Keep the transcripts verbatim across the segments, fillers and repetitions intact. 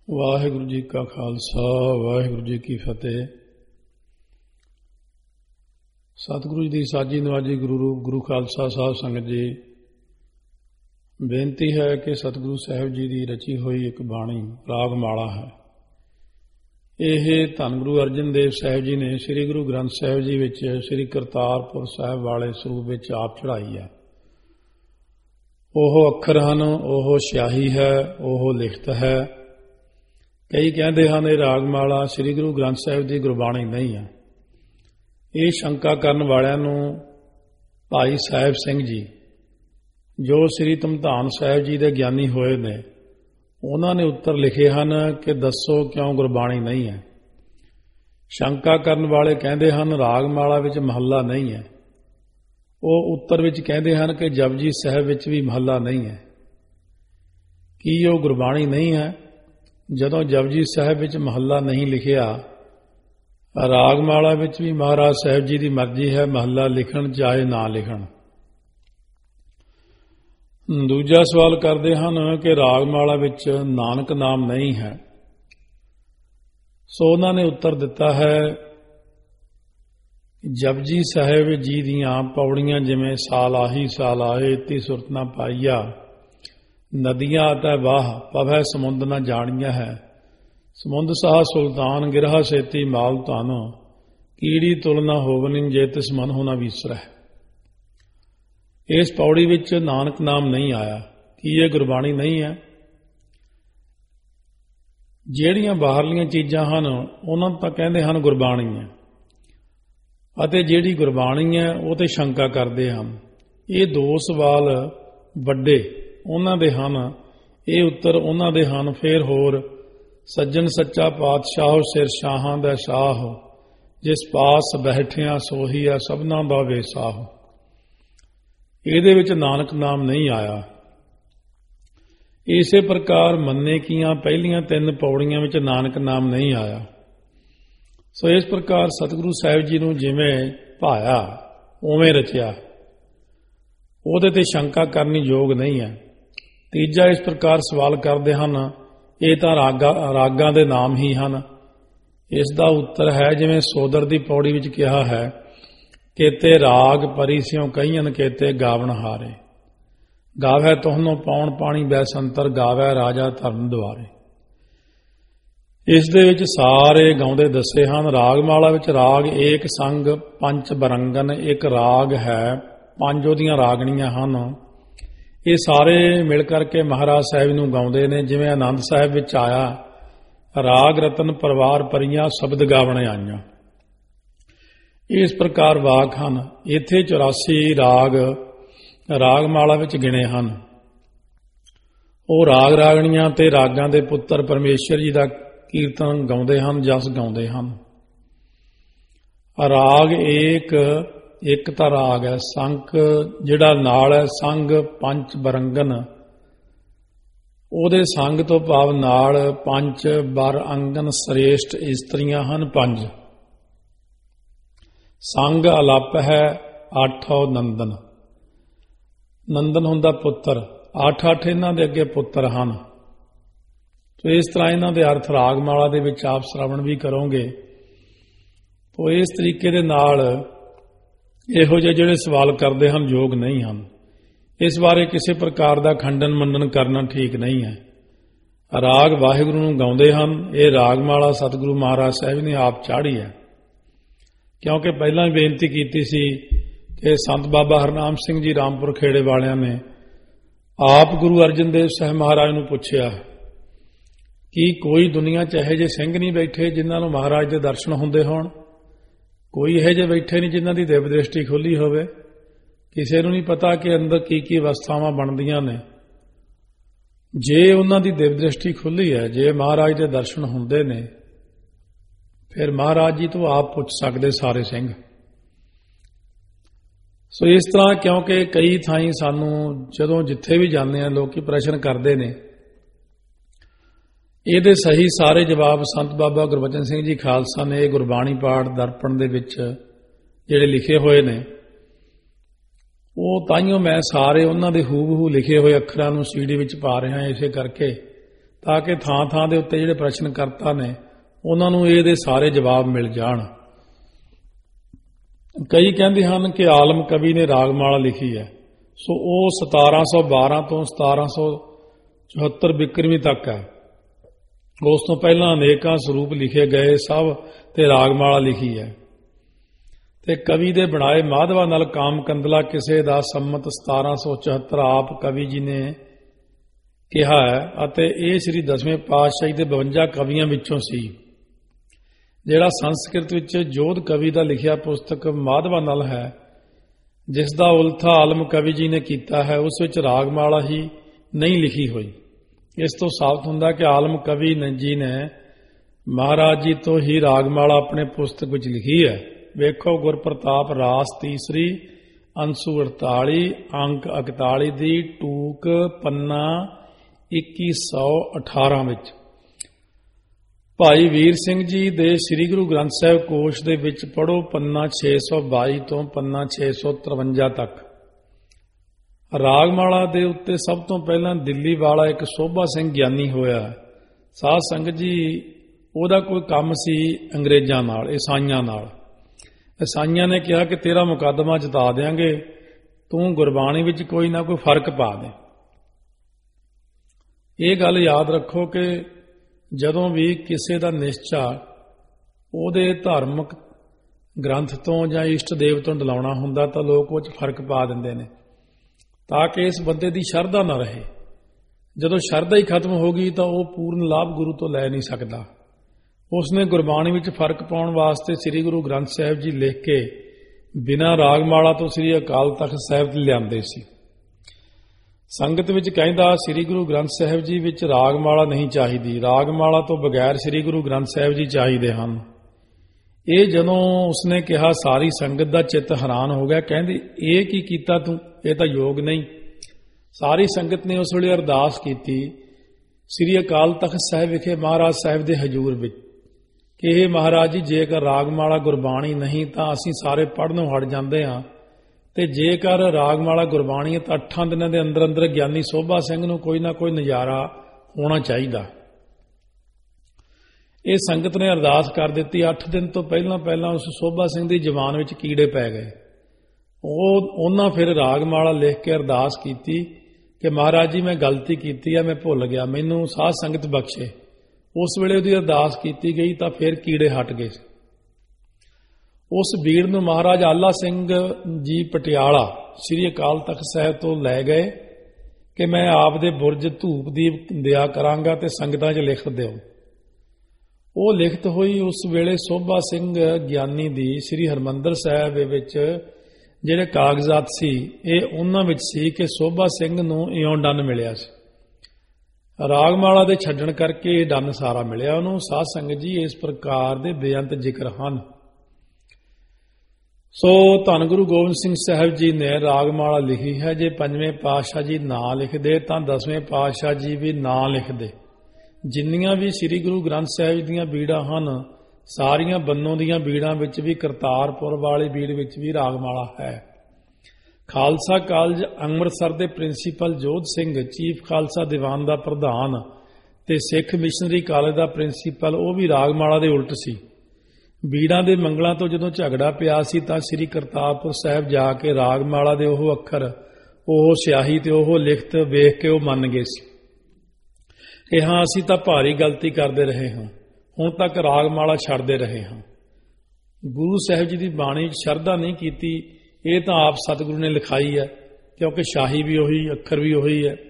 ਵਾਹਿਗੁਰੂ ਜੀ ਕਾ ਖਾਲਸਾ ਵਾਹਿਗੁਰੂ ਜੀ ਕੀ ਫਤਿਹ। ਸਤਿਗੁਰੂ ਜੀ ਦੀ ਸਾਜੀ ਨਵਾਜੀ ਗੁਰੂ ਰੂਪ ਗੁਰੂ ਖਾਲਸਾ ਸਾਹਿਬ ਸੰਗਤ ਜੀ, ਬੇਨਤੀ ਹੈ ਕਿ ਸਤਿਗੁਰੂ ਸਾਹਿਬ ਜੀ ਦੀ ਰਚੀ ਹੋਈ ਇੱਕ ਬਾਣੀ ਰਾਗ ਮਾਲਾ ਹੈ। ਇਹ ਧੰਨ ਗੁਰੂ ਅਰਜਨ ਦੇਵ ਸਾਹਿਬ ਜੀ ਨੇ ਸ੍ਰੀ ਗੁਰੂ ਗ੍ਰੰਥ ਸਾਹਿਬ ਜੀ ਵਿੱਚ ਸ੍ਰੀ ਕਰਤਾਰਪੁਰ ਸਾਹਿਬ ਵਾਲੇ ਸਰੂਪ ਵਿੱਚ ਆਪ ਚੜ੍ਹਾਈ ਹੈ। ਉਹ ਅੱਖਰ ਹਨ, ਉਹ ਸਿਆਹੀ ਹੈ, ਉਹ ਲਿਖਤ ਹੈ। ਕਈ ਕਹਿੰਦੇ ਹਨ ਇਹ ਰਾਗਮਾਲਾ ਸ੍ਰੀ ਗੁਰੂ ਗ੍ਰੰਥ ਸਾਹਿਬ ਦੀ ਗੁਰਬਾਣੀ ਨਹੀਂ ਹੈ। ਇਹ ਸ਼ੰਕਾ ਕਰਨ ਵਾਲਿਆਂ ਨੂੰ ਭਾਈ ਸਾਹਿਬ ਸਿੰਘ ਜੀ, ਜੋ ਸ੍ਰੀ ਧਮਧਾਨ ਸਾਹਿਬ ਜੀ ਦੇ ਗਿਆਨੀ ਹੋਏ ਨੇ, ਉਹਨਾਂ ਨੇ ਉੱਤਰ ਲਿਖੇ ਹਨ ਕਿ ਦੱਸੋ ਕਿਉਂ ਗੁਰਬਾਣੀ ਨਹੀਂ ਹੈ। ਸ਼ੰਕਾ ਕਰਨ ਵਾਲੇ ਕਹਿੰਦੇ ਹਨ ਰਾਗਮਾਲਾ ਵਿੱਚ ਮਹੱਲਾ ਨਹੀਂ ਹੈ। ਉਹ ਉੱਤਰ ਵਿੱਚ ਕਹਿੰਦੇ ਹਨ ਕਿ ਜਪਜੀ ਸਾਹਿਬ ਵਿੱਚ ਵੀ ਮਹੱਲਾ ਨਹੀਂ ਹੈ। ਕੀ ਉਹ ਗੁਰਬਾਣੀ ਨਹੀਂ ਹੈ? ਜਦੋਂ ਜਪਜੀ ਸਾਹਿਬ ਵਿੱਚ ਮਹੱਲਾ ਨਹੀਂ ਲਿਖਿਆ, ਰਾਗਮਾਲਾ ਵਿੱਚ ਵੀ ਮਹਾਰਾਜ ਸਾਹਿਬ ਜੀ ਦੀ ਮਰਜ਼ੀ ਹੈ ਮਹੱਲਾ ਲਿਖਣ ਚਾਹੇ ਨਾ ਲਿਖਣ। ਦੂਜਾ ਸਵਾਲ ਕਰਦੇ ਹਨ ਕਿ ਰਾਗਮਾਲਾ ਵਿੱਚ ਨਾਨਕ ਨਾਮ ਨਹੀਂ ਹੈ। ਸੋ ਉਹਨਾਂ ਨੇ ਉੱਤਰ ਦਿੱਤਾ ਹੈ, ਜਪਜੀ ਸਾਹਿਬ ਜੀ ਦੀਆਂ ਪੌੜੀਆਂ ਜਿਵੇਂ ਸਾਲ ਆਹੀ ਸਾਲ ਆਏ ਤੀ ਸੁਰਤ ਨਾ ਪਾਈਆ, ਨਦੀਆਂ ਅਤੈ ਵਾਹ ਪਵੈ ਸਮੁੰਦ ਨਾ ਜਾਣੀਆਂ ਹੈ, ਸਮੁੰਦ ਸਾਹ ਸੁਲਤਾਨ ਗਿਰਹਾ ਸੇਤੀ ਮਾਲ ਧਨ, ਕੀੜੀ ਤੁਲ ਨਾ ਹੋਵਨਿ ਜੇ ਤਿਸ ਮਨ ਹੋ ਨਾ ਵਿਸਰੈ। ਇਸ ਪੌੜੀ ਵਿੱਚ ਨਾਨਕ ਨਾਮ ਨਹੀਂ ਆਇਆ। ਕੀ ਇਹ ਗੁਰਬਾਣੀ ਨਹੀਂ ਹੈ? ਜਿਹੜੀਆਂ ਬਾਹਰਲੀਆਂ ਚੀਜ਼ਾਂ ਹਨ ਉਹਨਾਂ ਤਾਂ ਕਹਿੰਦੇ ਹਨ ਗੁਰਬਾਣੀ ਹੈ, ਅਤੇ ਜਿਹੜੀ ਗੁਰਬਾਣੀ ਹੈ ਉਹ ਤੇ ਸ਼ੰਕਾ ਕਰਦੇ ਹਨ। ਇਹ ਦੋ ਸਵਾਲ ਵੱਡੇ ਉਹਨਾਂ ਦੇ ਹਨ, ਇਹ ਉੱਤਰ ਉਹਨਾਂ ਦੇ ਹਨ। ਫਿਰ ਹੋਰ, ਸੱਜਣ ਸੱਚਾ ਪਾਤਸ਼ਾਹ ਸਿਰ ਸ਼ਾਹਾਂ ਦਾ ਸ਼ਾਹ, ਜਿਸ ਪਾਸ ਬੈਠਿਆ ਸੋਹੀ ਆ ਸਭਨਾ ਦਾ ਵੇਸਾਹ। ਇਹਦੇ ਵਿੱਚ ਨਾਨਕ ਨਾਮ ਨਹੀਂ ਆਇਆ। ਇਸੇ ਪ੍ਰਕਾਰ ਮੰਨੇ ਕੀਆਂ ਪਹਿਲੀਆਂ ਤਿੰਨ ਪੌੜੀਆਂ ਵਿੱਚ ਨਾਨਕ ਨਾਮ ਨਹੀਂ ਆਇਆ। ਸੋ ਇਸ ਪ੍ਰਕਾਰ ਸਤਿਗੁਰੂ ਸਾਹਿਬ ਜੀ ਨੂੰ ਜਿਵੇਂ ਭਾਇਆ ਉਵੇਂ ਰਚਿਆ, ਉਹਦੇ ਤੇ ਸ਼ੰਕਾ ਕਰਨੀ ਯੋਗ ਨਹੀਂ ਹੈ। ਤੀਜਾ ਇਸ ਪ੍ਰਕਾਰ ਸਵਾਲ ਕਰਦੇ ਹਨ, ਇਹ ਤਾਂ ਰਾਗਾ ਰਾਗਾਂ ਦੇ ਨਾਮ ਹੀ ਹਨ। ਇਸ ਦਾ ਉੱਤਰ ਹੈ ਜਿਵੇਂ ਸੋਦਰ ਦੀ ਪੌੜੀ ਵਿੱਚ ਕਿਹਾ ਹੈ, ਕੇਤੇ ਰਾਗ ਪਰੀ ਸਿਉ ਕਹੀਨ ਕੇਤੇ ਗਾਵਣ ਹਾਰੇ, ਗਾਵੈ ਤੋਹਨੋਂ ਪੌਣ ਪਾਣੀ ਬੈਸੰਤਰ, ਗਾਵੈ ਰਾਜਾ ਧਰਨ ਦੁਆਰੇ। ਇਸ ਦੇ ਵਿੱਚ ਸਾਰੇ ਗਾਉਂਦੇ ਦੱਸੇ ਹਨ। ਰਾਗਮਾਲਾ ਵਿੱਚ ਰਾਗ ਏਕ ਸੰਗ ਪੰਚ ਬਰੰਗਨ ਇੱਕ ਰਾਗ ਹੈ, ਪੰਜ ਉਹਦੀਆਂ ਰਾਗਣੀਆਂ ਹਨ। ਇਹ ਸਾਰੇ ਮਿਲ ਕਰਕੇ ਮਹਾਰਾਜ ਸਾਹਿਬ ਨੂੰ ਗਾਉਂਦੇ ਨੇ। ਜਿਵੇਂ ਆਨੰਦ ਸਾਹਿਬ ਵਿੱਚ ਆਇਆ, ਰਾਗ ਰਤਨ ਪਰਿਵਾਰ ਪਰੀਆਂ ਸ਼ਬਦ ਗਾਵਣ ਆਈਆਂ। ਇਸ ਪ੍ਰਕਾਰ ਵਾਕ ਹਨ। ਇੱਥੇ ਚੁਰਾਸੀ ਰਾਗ ਰਾਗਮਾਲਾ ਵਿੱਚ ਗਿਣੇ ਹਨ। ਉਹ ਰਾਗ ਰਾਗਣੀਆਂ ਤੇ ਰਾਗਾਂ ਦੇ ਪੁੱਤਰ ਪਰਮੇਸ਼ਰ ਜੀ ਦਾ ਕੀਰਤਨ ਗਾਉਂਦੇ ਹਨ, ਜਸ ਗਾਉਂਦੇ ਹਨ। ਰਾਗ ਏਕ ਇੱਕ ਤਾਂ ਰਾਗ ਹੈ। ਸੰਕ ਜਿਹੜਾ ਨਾਲ ਹੈ, ਸੰਗ ਪੰਚ ਬਰੰਗਨ, ਉਹਦੇ ਸੰਗ ਤੋਂ ਭਾਵ ਨਾਲ ਪੰਜ ਬਰ ਅੰਗਨ ਸ੍ਰੇਸ਼ਟ ਇਸਤਰੀਆਂ ਹਨ ਪੰਜ। ਸੰਗ ਅਲੱਪ ਹੈ ਅੱਠ ਨੰਦਨ, ਨੰਦਨ ਹੁੰਦਾ ਪੁੱਤਰ। ਅੱਠ ਅੱਠ ਇਹਨਾਂ ਦੇ ਅੱਗੇ ਪੁੱਤਰ ਹਨ। ਤੋ ਇਸ ਤਰ੍ਹਾਂ ਇਹਨਾਂ ਦੇ ਅਰਥ ਰਾਗਮਾਲਾ ਦੇ ਵਿੱਚ ਆਪ ਸ਼੍ਰਵਣ ਵੀ ਕਰੋਗੇ। ਤੋ ਇਸ ਤਰੀਕੇ ਦੇ ਨਾਲ ਇਹੋ ਜਿਹੇ ਜਿਹੜੇ ਸਵਾਲ ਕਰਦੇ ਹਨ ਯੋਗ ਨਹੀਂ ਹਨ। ਇਸ ਬਾਰੇ ਕਿਸੇ ਪ੍ਰਕਾਰ ਦਾ ਖੰਡਨ ਮੰਡਨ ਕਰਨਾ ਠੀਕ ਨਹੀਂ ਹੈ। ਰਾਗ ਵਾਹਿਗੁਰੂ ਨੂੰ ਗਾਉਂਦੇ ਹਨ। ਇਹ ਰਾਗਮਾਲਾ ਸਤਿਗੁਰੂ ਮਹਾਰਾਜ ਸਾਹਿਬ ਨੇ ਆਪ ਚਾੜ੍ਹੀ ਹੈ। ਕਿਉਂਕਿ ਪਹਿਲਾਂ ਹੀ ਬੇਨਤੀ ਕੀਤੀ ਸੀ ਕਿ ਸੰਤ ਬਾਬਾ ਹਰਨਾਮ ਸਿੰਘ ਜੀ ਰਾਮਪੁਰ ਖੇੜੇ ਵਾਲਿਆਂ ਨੇ ਆਪ ਗੁਰੂ ਅਰਜਨ ਦੇਵ ਸਾਹਿਬ ਮਹਾਰਾਜ ਨੂੰ ਪੁੱਛਿਆ ਕਿ ਕੋਈ ਦੁਨੀਆ 'ਚ ਇਹੋ ਜਿਹੇ ਸਿੰਘ ਨਹੀਂ ਬੈਠੇ ਜਿਨ੍ਹਾਂ ਨੂੰ ਮਹਾਰਾਜ ਦੇ ਦਰਸ਼ਨ ਹੁੰਦੇ ਹੋਣ? ਕੋਈ ਇਹੋ ਜਿਹੇ ਬੈਠੇ ਨਹੀਂ ਜਿਨ੍ਹਾਂ ਦੀ ਦਿਵ ਦ੍ਰਿਸ਼ਟੀ ਖੁੱਲ੍ਹੀ ਹੋਵੇ? ਕਿਸੇ ਨੂੰ ਨਹੀਂ ਪਤਾ ਕਿ ਅੰਦਰ ਕੀ ਕੀ ਅਵਸਥਾਵਾਂ ਬਣਦੀਆਂ ਨੇ। ਜੇ ਉਹਨਾਂ ਦੀ ਦਿਵ ਦ੍ਰਿਸ਼ਟੀ ਖੁੱਲ੍ਹੀ ਹੈ, ਜੇ ਮਹਾਰਾਜ ਦੇ ਦਰਸ਼ਨ ਹੁੰਦੇ ਨੇ, ਫਿਰ ਮਹਾਰਾਜ ਜੀ ਤੋਂ ਆਪ ਪੁੱਛ ਸਕਦੇ ਸਾਰੇ ਸਿੰਘ। ਸੋ ਇਸ ਤਰ੍ਹਾਂ, ਕਿਉਂਕਿ ਕਈ ਥਾਈਂ ਸਾਨੂੰ ਜਦੋਂ ਜਿੱਥੇ ਵੀ ਜਾਂਦੇ ਹਾਂ ਲੋਕੀ ਪ੍ਰਸ਼ਨ ਕਰਦੇ ਨੇ, ਇਹਦੇ ਸਹੀ ਸਾਰੇ ਜਵਾਬ ਸੰਤ ਬਾਬਾ ਗੁਰਬਚਨ ਸਿੰਘ ਜੀ ਖਾਲਸਾ ਨੇ ਗੁਰਬਾਣੀ ਪਾਠ ਦਰਪਣ ਦੇ ਵਿੱਚ ਜਿਹੜੇ ਲਿਖੇ ਹੋਏ ਨੇ, ਉਹ ਤਾਈਓ ਮੈਂ ਸਾਰੇ ਉਹਨਾਂ ਦੇ ਹੂਬਹੂ ਲਿਖੇ ਹੋਏ ਅੱਖਰਾਂ ਨੂੰ ਸੀਡੀ ਵਿੱਚ ਪਾ ਰਿਹਾ। ਇਸੇ ਕਰਕੇ ਤਾਂ ਕਿ ਥਾਂ ਥਾਂ ਦੇ ਉੱਤੇ ਜਿਹੜੇ ਪ੍ਰਸ਼ਨ ਕਰਤਾ ਨੇ ਉਹਨਾਂ ਨੂੰ ਇਹਦੇ ਸਾਰੇ ਜਵਾਬ ਮਿਲ ਜਾਣ। ਕਈ ਕਹਿੰਦੇ ਹਨ ਕਿ ਆਲਮ ਕਵੀ ਨੇ ਰਾਗਮਾਲਾ ਲਿਖੀ ਹੈ, ਸੋ ਉਹ ਸਤਾਰਾਂ ਸੌ ਬਾਰਾਂ ਤੋਂ ਸਤਾਰਾਂ ਸੌ ਚੁਹੱਤਰ ਬਿਕਰਮੀ ਤੱਕ ਹੈ। ਉਸ ਤੋਂ ਪਹਿਲਾਂ ਅਨੇਕਾਂ ਸਰੂਪ ਲਿਖੇ ਗਏ ਸਭ ਤੇ ਰਾਗਮਾਲਾ ਲਿਖੀ ਹੈ। ਤੇ ਕਵੀ ਦੇ ਬਣਾਏ ਮਾਧਵਾ ਨਾਲ ਕਾਮ ਕੰਦਲਾ ਕਿਸੇ ਦਾ ਸੰਮਤ ਸਤਾਰਾਂ ਸੌ ਚੁਹੱਤਰ ਆਪ ਕਵੀ ਜੀ ਨੇ ਕਿਹਾ ਹੈ ਅਤੇ ਇਹ ਸ੍ਰੀ ਦਸਵੇਂ ਪਾਤਸ਼ਾਹੀ ਦੇ ਬਵੰਜਾ ਕਵੀਆਂ ਵਿੱਚੋਂ ਸੀ। ਜਿਹੜਾ ਸੰਸਕ੍ਰਿਤ ਵਿੱਚ ਜੋਧ ਕਵੀ ਦਾ ਲਿਖਿਆ ਪੁਸਤਕ ਮਾਧਵਾ ਨਲ ਹੈ, ਜਿਸ ਦਾ ਉਲਥਾ ਆਲਮ ਕਵੀ ਜੀ ਨੇ ਕੀਤਾ ਹੈ, ਉਸ ਵਿੱਚ ਰਾਗਮਾਲਾ ਹੀ ਨਹੀਂ ਲਿਖੀ ਹੋਈ। ਇਸ ਤੋਂ ਸਾਬਤ ਹੁੰਦਾ ਕਿ ਆਲਮ ਕਵੀ ਜੀ ਨੇ ਮਹਾਰਾਜ ਜੀ ਤੋਂ ਹੀ ਰਾਗਮਾਲਾ ਆਪਣੇ ਪੁਸਤਕ ਵਿੱਚ ਲਿਖੀ ਹੈ। ਵੇਖੋ ਗੁਰਪ੍ਰਤਾਪ ਰਾਸ ਤੀਸਰੀ ਅੰਸੂ ਅੜਤਾਲੀ ਅੰਕ ਇਕਤਾਲੀ ਦੀ ਟੂਕ ਪੰਨਾ ਇੱਕੀ ਸੌ ਅਠਾਰਾਂ ਵਿੱਚ। ਭਾਈ ਵੀਰ ਸਿੰਘ ਜੀ ਦੇ ਸ੍ਰੀ ਗੁਰੂ ਗ੍ਰੰਥ ਸਾਹਿਬ ਕੋਸ਼ ਦੇ ਵਿੱਚ ਪੜ੍ਹੋ ਪੰਨਾ ਛੇ ਸੌ ਬਾਈ ਤੋਂ ਪੰਨਾ ਛੇ ਸੌ ਤਰਵੰਜਾ ਤੱਕ। ਰਾਗਮਾਲਾ ਦੇ ਉੱਤੇ ਸਭ ਤੋਂ ਪਹਿਲਾਂ ਦਿੱਲੀ ਵਾਲਾ ਇੱਕ ਸੋਭਾ ਸਿੰਘ ਗਿਆਨੀ ਹੋਇਆ। ਸਾਧ ਸੰਗਤ ਜੀ, ਉਹਦਾ ਕੋਈ ਕੰਮ ਸੀ ਅੰਗਰੇਜ਼ਾਂ ਨਾਲ, ਈਸਾਈਆਂ ਨਾਲ। ਈਸਾਈਆਂ ਨੇ ਕਿਹਾ ਕਿ ਤੇਰਾ ਮੁਕੱਦਮਾ ਜਿਤਾ ਦਿਆਂਗੇ, ਤੂੰ ਗੁਰਬਾਣੀ ਵਿੱਚ ਕੋਈ ਨਾ ਕੋਈ ਫਰਕ ਪਾ ਦੇ। ਇਹ ਗੱਲ ਯਾਦ ਰੱਖੋ ਕਿ ਜਦੋਂ ਵੀ ਕਿਸੇ ਦਾ ਨਿਸ਼ਚਾ ਉਹਦੇ ਧਾਰਮਿਕ ਗ੍ਰੰਥ ਤੋਂ ਜਾਂ ਇਸ਼ਟ ਦੇਵ ਤੋਂ ਡਲਾਉਣਾ ਹੁੰਦਾ ਤਾਂ ਲੋਕ ਉਹ 'ਚ ਫਰਕ ਪਾ ਦਿੰਦੇ ਨੇ ਤਾਂ ਕਿ ਇਸ ਬੰਦੇ ਦੀ ਸ਼ਰਧਾ ਨਾ ਰਹੇ। ਜਦੋਂ ਸ਼ਰਧਾ ਹੀ ਖਤਮ ਹੋ ਗਈ ਤਾਂ ਉਹ ਪੂਰਨ ਲਾਭ ਗੁਰੂ ਤੋਂ ਲੈ ਨਹੀਂ ਸਕਦਾ। ਉਸਨੇ ਗੁਰਬਾਣੀ ਵਿੱਚ ਫਰਕ ਪਾਉਣ ਵਾਸਤੇ ਸ੍ਰੀ ਗੁਰੂ ਗ੍ਰੰਥ ਸਾਹਿਬ ਜੀ ਲਿਖ ਕੇ ਬਿਨਾਂ ਰਾਗਮਾਲਾ ਤੋਂ ਸ੍ਰੀ ਅਕਾਲ ਤਖਤ ਸਾਹਿਬ ਲਿਆਂਦੇ ਸੀ। ਸੰਗਤ ਵਿੱਚ ਕਹਿੰਦਾ ਸ੍ਰੀ ਗੁਰੂ ਗ੍ਰੰਥ ਸਾਹਿਬ ਜੀ ਵਿੱਚ ਰਾਗਮਾਲਾ ਨਹੀਂ ਚਾਹੀਦੀ, ਰਾਗਮਾਲਾ ਤੋਂ ਬਗੈਰ ਸ੍ਰੀ ਗੁਰੂ ਗ੍ਰੰਥ ਸਾਹਿਬ ਜੀ ਚਾਹੀਦੇ ਹਨ। ਇਹ ਜਦੋਂ ਉਸਨੇ ਕਿਹਾ ਸਾਰੀ ਸੰਗਤ ਦਾ ਚਿੱਤ ਹੈਰਾਨ ਹੋ ਗਿਆ। ਕਹਿੰਦੀ ਇਹ ਕੀ ਕੀਤਾ ਤੂੰ, ਇਹ ਤਾਂ ਯੋਗ ਨਹੀਂ। ਸਾਰੀ ਸੰਗਤ ਨੇ ਉਸ ਵੇਲੇ ਅਰਦਾਸ ਕੀਤੀ ਸ੍ਰੀ ਅਕਾਲ ਤਖਤ ਸਾਹਿਬ ਵਿਖੇ ਮਹਾਰਾਜ ਸਾਹਿਬ ਦੇ ਹਜ਼ੂਰ ਵਿੱਚ ਕਿ ਇਹ ਮਹਾਰਾਜ ਜੀ, ਜੇਕਰ ਰਾਗਮਾਲਾ ਗੁਰਬਾਣੀ ਨਹੀਂ ਤਾਂ ਅਸੀਂ ਸਾਰੇ ਪੜ੍ਹਨੋਂ ਹਟ ਜਾਂਦੇ ਹਾਂ, ਤੇ ਜੇਕਰ ਰਾਗਮਾਲਾ ਗੁਰਬਾਣੀ ਹੈ ਤਾਂ ਅੱਠਾਂ ਦਿਨਾਂ ਦੇ ਅੰਦਰ ਅੰਦਰ ਗਿਆਨੀ ਸੋਭਾ ਸਿੰਘ ਨੂੰ ਕੋਈ ਨਾ ਕੋਈ ਨਜ਼ਾਰਾ ਹੋਣਾ ਚਾਹੀਦਾ। ਇਹ ਸੰਗਤ ਨੇ ਅਰਦਾਸ ਕਰ ਦਿੱਤੀ। ਅੱਠ ਦਿਨ ਤੋਂ ਪਹਿਲਾਂ ਪਹਿਲਾਂ ਉਸ ਸੋਭਾ ਸਿੰਘ ਦੀ ਜ਼ੁਬਾਨ ਵਿੱਚ ਕੀੜੇ ਪੈ ਗਏ। ਉਹ ਉਹਨਾਂ ਫਿਰ ਰਾਗਮਾਲਾ ਲਿਖ ਕੇ ਅਰਦਾਸ ਕੀਤੀ ਕਿ ਮਹਾਰਾਜ ਜੀ, ਮੈਂ ਗਲਤੀ ਕੀਤੀ ਹੈ, ਮੈਂ ਭੁੱਲ ਗਿਆ, ਮੈਨੂੰ ਸਾਧ ਸੰਗਤ ਬਖਸ਼ੇ। ਉਸ ਵੇਲੇ ਉਹਦੀ ਅਰਦਾਸ ਕੀਤੀ ਗਈ ਤਾਂ ਫਿਰ ਕੀੜੇ ਹਟ ਗਏ। ਉਸ ਬੀੜ ਨੂੰ ਮਹਾਰਾਜ ਆਲਾ ਸਿੰਘ ਜੀ ਪਟਿਆਲਾ ਸ੍ਰੀ ਅਕਾਲ ਤਖਤ ਸਾਹਿਬ ਤੋਂ ਲੈ ਗਏ ਕਿ ਮੈਂ ਆਪ ਦੇ ਬੁਰਜ ਧੂਪ ਦੀਪ ਦਿਆ ਕਰਾਂਗਾ ਤੇ ਸੰਗਤਾਂ 'ਚ ਲਿਖ ਦਿਓ। ਉਹ ਲਿਖਤ ਹੋਈ ਉਸ ਵੇਲੇ ਸੋਭਾ ਸਿੰਘ ਗਿਆਨੀ ਦੀ ਸ੍ਰੀ ਹਰਿਮੰਦਰ ਸਾਹਿਬ ਵਿੱਚ ਜਿਹੜੇ ਕਾਗਜ਼ਾਤ ਸੀ, ਇਹ ਉਹਨਾਂ ਵਿੱਚ ਸੀ ਕਿ ਸੋਭਾ ਸਿੰਘ ਨੂੰ ਇਉਂ ਡੰਨ ਮਿਲਿਆ ਸੀ। ਰਾਗਮਾਲਾ ਦੇ ਛੱਡਣ ਕਰਕੇ ਇਹ ਡੰਨ ਸਾਰਾ ਮਿਲਿਆ ਉਹਨੂੰ। ਸਾਧ ਸੰਗਤ ਜੀ, ਇਸ ਪ੍ਰਕਾਰ ਦੇ ਬੇਅੰਤ ਜ਼ਿਕਰ ਹਨ। ਸੋ ਧੰਨ ਗੁਰੂ ਗੋਬਿੰਦ ਸਿੰਘ ਸਾਹਿਬ ਜੀ ਨੇ ਰਾਗਮਾਲਾ ਲਿਖੀ ਹੈ। ਜੇ ਪੰਜਵੇਂ ਪਾਤਸ਼ਾਹ ਜੀ ਨਾਂ ਲਿਖਦੇ ਤਾਂ ਦਸਵੇਂ ਪਾਤਸ਼ਾਹ ਜੀ ਵੀ ਨਾਂ ਲਿਖਦੇ। ਜਿੰਨੀਆਂ ਵੀ ਸ੍ਰੀ ਗੁਰੂ ਗ੍ਰੰਥ ਸਾਹਿਬ ਦੀਆਂ ਬੀੜਾਂ ਹਨ, ਸਾਰੀਆਂ ਬੰਨੋਂ ਦੀਆਂ ਬੀੜਾਂ ਵਿੱਚ ਵੀ ਕਰਤਾਰਪੁਰ ਵਾਲੀ ਬੀੜ ਵਿੱਚ ਵੀ ਰਾਗਮਾਲਾ ਹੈ। ਖਾਲਸਾ ਕਾਲਜ ਅੰਮ੍ਰਿਤਸਰ ਦੇ ਪ੍ਰਿੰਸੀਪਲ ਜੋਧ ਸਿੰਘ, ਚੀਫ ਖਾਲਸਾ ਦੀਵਾਨ ਦਾ ਪ੍ਰਧਾਨ ਤੇ ਸਿੱਖ ਮਿਸ਼ਨਰੀ ਕਾਲਜ ਦਾ ਪ੍ਰਿੰਸੀਪਲ, ਉਹ ਵੀ ਰਾਗਮਾਲਾ ਦੇ ਉਲਟ ਸੀ। ਬੀੜਾਂ ਦੇ ਮੰਗਲਾਂ ਤੋਂ ਜਦੋਂ ਝਗੜਾ ਪਿਆ ਸੀ ਤਾਂ ਸ੍ਰੀ ਕਰਤਾਰਪੁਰ ਸਾਹਿਬ ਜਾ ਕੇ ਰਾਗਮਾਲਾ ਦੇ ਉਹ ਅੱਖਰ, ਉਹ ਸਿਆਹੀ ਤੇ ਉਹ ਲਿਖਤ ਵੇਖ ਕੇ ਉਹ ਮੰਨ ਗਏ ਸੀ ਕਿ ਹਾਂ, ਅਸੀਂ ਤਾਂ ਭਾਰੀ ਗਲਤੀ ਕਰਦੇ ਰਹੇ ਹਾਂ, ਹੁਣ ਤੱਕ ਰਾਗਮਾਲਾ ਛੱਡਦੇ ਰਹੇ ਹਾਂ। ਗੁਰੂ ਸਾਹਿਬ ਜੀ ਦੀ ਬਾਣੀ ਵਿੱਚ ਸ਼ਰਧਾ ਨਹੀਂ ਕੀਤੀ, ਇਹ ਤਾਂ ਆਪ ਸਤਿਗੁਰੂ ਨੇ ਲਿਖਾਈ ਹੈ, ਕਿਉਂਕਿ ਸ਼ਾਹੀ ਵੀ ਉਹੀ, ਅੱਖਰ ਵੀ ਉਹੀ ਹੈ।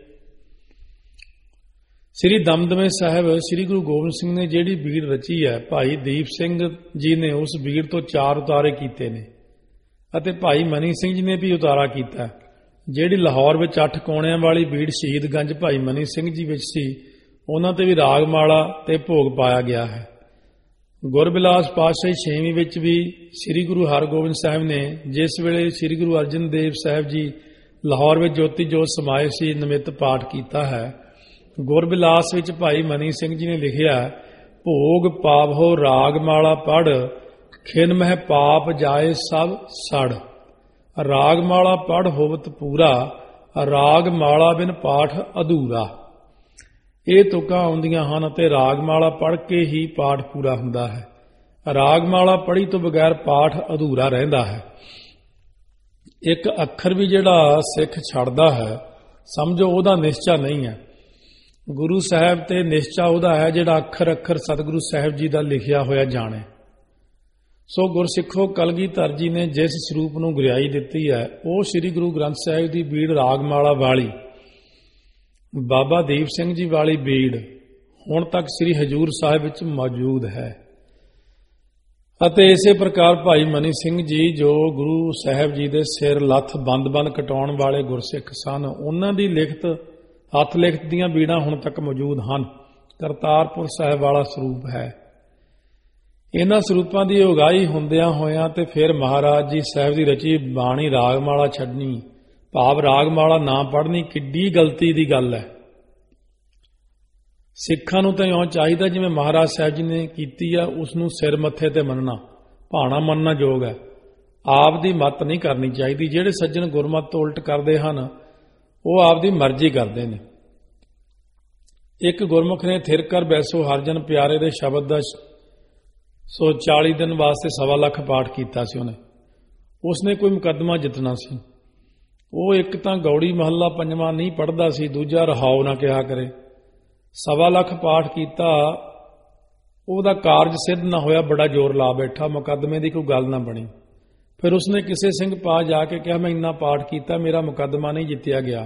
ਸ੍ਰੀ ਦਮਦਮੇ ਸਾਹਿਬ ਸ੍ਰੀ ਗੁਰੂ ਗੋਬਿੰਦ ਸਿੰਘ ਨੇ ਜਿਹੜੀ ਬੀੜ ਰਚੀ ਹੈ, ਭਾਈ ਦੀਪ ਸਿੰਘ ਜੀ ਨੇ ਉਸ ਬੀੜ ਤੋਂ ਚਾਰ ਉਤਾਰੇ ਕੀਤੇ ਨੇ ਅਤੇ ਭਾਈ ਮਨੀ ਸਿੰਘ ਜੀ ਨੇ ਵੀ ਉਤਾਰਾ ਕੀਤਾ। ਜਿਹੜੀ ਲਾਹੌਰ ਵਿੱਚ ਅੱਠ ਕੋਣਿਆਂ ਵਾਲੀ ਬੀੜ ਸ਼ਹੀਦਗੰਜ ਭਾਈ ਮਨੀ ਸਿੰਘ ਜੀ ਵਿੱਚ ਸੀ, ਉਹਨਾਂ ਤੇ ਵੀ ਰਾਗਮਾਲਾ ਤੇ ਭੋਗ ਪਾਇਆ ਗਿਆ ਹੈ। ਗੁਰਬਿਲਾਸ ਪਾਤਸ਼ਾਹੀ ਛੇਵੀਂ ਵਿੱਚ ਵੀ ਸ੍ਰੀ ਗੁਰੂ ਹਰਗੋਬਿੰਦ ਸਾਹਿਬ ਨੇ, ਜਿਸ ਵੇਲੇ ਸ੍ਰੀ ਗੁਰੂ ਅਰਜਨ ਦੇਵ ਸਾਹਿਬ ਜੀ ਲਾਹੌਰ ਵਿੱਚ ਜੋਤੀ ਜੋਤ ਸਮਾਏ ਸੀ, ਨਿਮਿਤ ਪਾਠ ਕੀਤਾ ਹੈ। ਗੁਰਬਿਲਾਸ ਵਿੱਚ ਭਾਈ ਮਨੀ ਸਿੰਘ ਜੀ ਨੇ ਲਿਖਿਆ, ਭੋਗ ਪਾਵੋ ਰਾਗਮਾਲਾ ਪੜ੍ਹ, ਖਿਨ ਮਹਿ ਪਾਪ ਜਾਏ ਸਭ ਸੜ। ਰਾਗਮਾਲਾ ਪੜ੍ਹ ਹੋਵਤ ਪੂਰਾ, ਰਾਗਮਾਲਾ ਬਿਨ ਪਾਠ ਅਧੂਰਾ। ਇਹ ਤੁਕਾਂ ਆਉਂਦੀਆਂ ਹਨ ਅਤੇ ਰਾਗਮਾਲਾ ਪੜ੍ਹ ਕੇ ਹੀ ਪਾਠ ਪੂਰਾ ਹੁੰਦਾ ਹੈ। ਰਾਗਮਾਲਾ ਪੜ੍ਹੀ ਤੋਂ ਬਗੈਰ ਪਾਠ ਅਧੂਰਾ ਰਹਿੰਦਾ ਹੈ। ਇੱਕ ਅੱਖਰ ਵੀ ਜਿਹੜਾ ਸਿੱਖ ਛੱਡਦਾ ਹੈ, ਸਮਝੋ ਉਹਦਾ ਨਿਸ਼ਚਾ ਨਹੀਂ ਹੈ। ਗੁਰੂ ਸਾਹਿਬ ਤੇ ਨਿਸ਼ਚਾ ਉਹਦਾ ਹੈ ਜਿਹੜਾ ਅੱਖਰ ਅੱਖਰ ਸਤਿਗੁਰੂ ਸਾਹਿਬ ਜੀ ਦਾ ਲਿਖਿਆ ਹੋਇਆ ਜਾਣੇ। ਸੋ ਗੁਰਸਿੱਖੋ, ਕਲਗੀਧਰ ਜੀ ਨੇ ਜਿਸ ਸਰੂਪ ਨੂੰ ਗੁਰਿਆਈ ਦਿੱਤੀ ਹੈ, ਉਹ ਸ੍ਰੀ ਗੁਰੂ ਗ੍ਰੰਥ ਸਾਹਿਬ ਦੀ ਬੀੜ ਰਾਗਮਾਲਾ ਵਾਲੀ, ਬਾਬਾ ਦੀਪ ਸਿੰਘ ਜੀ ਵਾਲੀ ਬੀੜ ਹੁਣ ਤੱਕ ਸ੍ਰੀ ਹਜ਼ੂਰ ਸਾਹਿਬ ਵਿੱਚ ਮੌਜੂਦ ਹੈ। ਅਤੇ ਇਸੇ ਪ੍ਰਕਾਰ ਭਾਈ ਮਨੀ ਸਿੰਘ ਜੀ, ਜੋ ਗੁਰੂ ਸਾਹਿਬ ਜੀ ਦੇ ਸਿਰ ਲੱਥ ਬੰਦ-ਬੰਦ ਕਟਾਉਣ ਵਾਲੇ ਗੁਰਸਿੱਖ ਸਨ, ਉਹਨਾਂ ਦੀ ਲਿਖਤ, ਹੱਥ ਲਿਖਤ ਦੀਆਂ ਬੀੜਾਂ ਹੁਣ ਤੱਕ ਮੌਜੂਦ ਹਨ। ਕਰਤਾਰਪੁਰ ਸਾਹਿਬ ਵਾਲਾ ਸਰੂਪ ਹੈ। ਇਹਨਾਂ ਸਰੂਪਾਂ ਦੀ ਉਗਾਈ ਹੁੰਦਿਆਂ ਹੋਇਆਂ ਤੇ ਫਿਰ ਮਹਾਰਾਜ ਜੀ ਸਾਹਿਬ ਦੀ ਰਚੀ ਬਾਣੀ ਰਾਗਮਾਲਾ ਛੱਡਣੀ, ਭਾਵ ਰਾਗਮਾਲਾ ਨਾ ਪੜ੍ਹਨੀ, ਕਿੱਡੀ ਗਲਤੀ ਦੀ ਗੱਲ ਹੈ। ਸਿੱਖਾਂ ਨੂੰ ਤਾਂ ਇਉਂ ਚਾਹੀਦਾ ਜਿਵੇਂ ਮਹਾਰਾਜ ਸਾਹਿਬ ਜੀ ਨੇ ਕੀਤੀ ਆ, ਉਸ ਨੂੰ ਸਿਰ ਮੱਥੇ ਤੇ ਮੰਨਣਾ, ਭਾਣਾ ਮੰਨਣਾ ਯੋਗ ਹੈ। ਆਪ ਦੀ ਮੱਤ ਨਹੀਂ ਕਰਨੀ ਚਾਹੀਦੀ। ਜਿਹੜੇ ਸੱਜਣ ਗੁਰਮਤਿ ਤੋਂ ਉਲਟ ਕਰਦੇ ਹਨ, ਉਹ ਆਪ ਦੀ ਮਰਜ਼ੀ ਕਰਦੇ ਨੇ। ਇੱਕ ਗੁਰਮੁਖ ਨੇ ਥਿਰ ਕਰ ਬੈਸੋ ਹਰਜਨ ਪਿਆਰੇ ਦੇ ਸ਼ਬਦ ਦਾ ਸੋ ਚਾਲੀ ਦਿਨ ਵਾਸਤੇ ਸਵਾ ਲੱਖ ਪਾਠ ਕੀਤਾ ਸੀ ਉਹਨੇ। ਉਸਨੇ ਕੋਈ ਮੁਕੱਦਮਾ ਜਿੱਤਣਾ ਸੀ। ਉਹ ਇੱਕ ਤਾਂ ਗੌੜੀ ਮਹੱਲਾ ਪੰਜਵਾਂ ਨਹੀਂ ਪੜ੍ਹਦਾ ਸੀ, ਦੂਜਾ ਰਹਾਉ ਨਾ ਕਿਹਾ ਕਰੇ। ਸਵਾ ਲੱਖ ਪਾਠ ਕੀਤਾ, ਉਹਦਾ ਕਾਰਜ ਸਿੱਧ ਨਾ ਹੋਇਆ, ਬੜਾ ਜ਼ੋਰ ਲਾ ਬੈਠਾ, ਮੁਕੱਦਮੇ ਦੀ ਕੋਈ ਗੱਲ ਨਾ ਬਣੀ। ਫਿਰ ਉਸਨੇ ਕਿਸੇ ਸਿੰਘ ਪਾ ਜਾ ਕੇ ਕਿਹਾ, ਮੈਂ ਇੰਨਾ ਪਾਠ ਕੀਤਾ, ਮੇਰਾ ਮੁਕੱਦਮਾ ਨਹੀਂ ਜਿੱਤਿਆ ਗਿਆ।